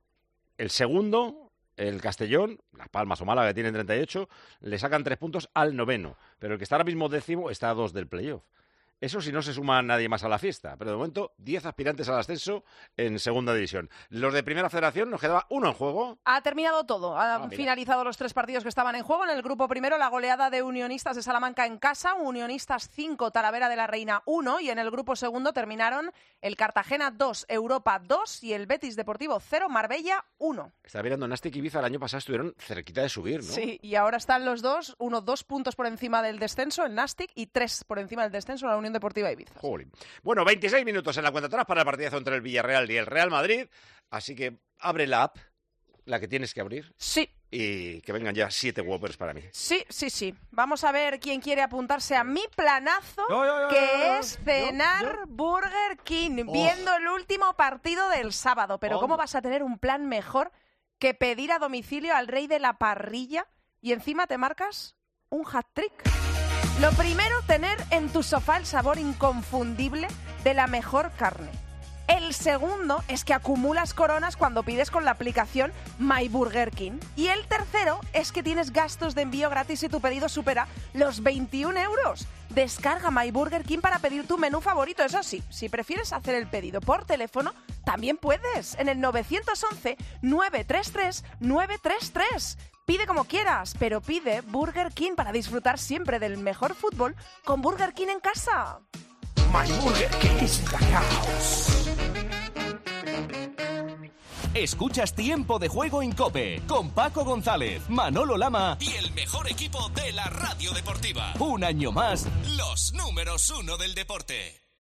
segundo, el Castellón, Las Palmas o Málaga, que tienen 38, le sacan 3 puntos al noveno. Pero el que está ahora mismo décimo está a 2 del playoff. Eso si no se suma nadie más a la fiesta. Pero de momento, 10 aspirantes al ascenso en segunda división. Los de Primera Federación nos quedaba uno en juego. Ha terminado todo. Han finalizado los 3 partidos que estaban en juego. En el grupo primero, la goleada de Unionistas de Salamanca en casa. Unionistas 5, Talavera de la Reina 1. Y en el grupo segundo terminaron el Cartagena 2, Europa 2 y el Betis Deportivo 0, Marbella 1. Estaba mirando Nastic y Ibiza el año pasado, estuvieron cerquita de subir, ¿no? Sí, y ahora están los dos, 2 puntos por encima del descenso, el Nastic, y 3 por encima del descenso, la Unión Deportiva Ibiza. Jolín. Bueno, 26 minutos en la cuenta atrás para el partidazo entre el Villarreal y el Real Madrid. Así que abre la app, la que tienes que abrir. Sí. Y que vengan ya 7 Whoppers para mí. Sí. Vamos a ver quién quiere apuntarse a mi planazo, que es cenar Burger King, viendo el último partido del sábado. Pero ¿cómo vas a tener un plan mejor que pedir a domicilio al rey de la parrilla y encima te marcas un hat-trick? Lo primero, tener en tu sofá el sabor inconfundible de la mejor carne. El segundo es que acumulas coronas cuando pides con la aplicación My Burger King. Y el tercero es que tienes gastos de envío gratis si tu pedido supera los 21 euros. Descarga My Burger King para pedir tu menú favorito. Eso sí, si prefieres hacer el pedido por teléfono, también puedes. En el 911-933-933. Pide como quieras, pero pide Burger King para disfrutar siempre del mejor fútbol con Burger King en casa. My Burger King is in the house. Escuchas Tiempo de Juego en COPE con Paco González, Manolo Lama y el mejor equipo de la radio deportiva. Un año más, los números 1 del deporte.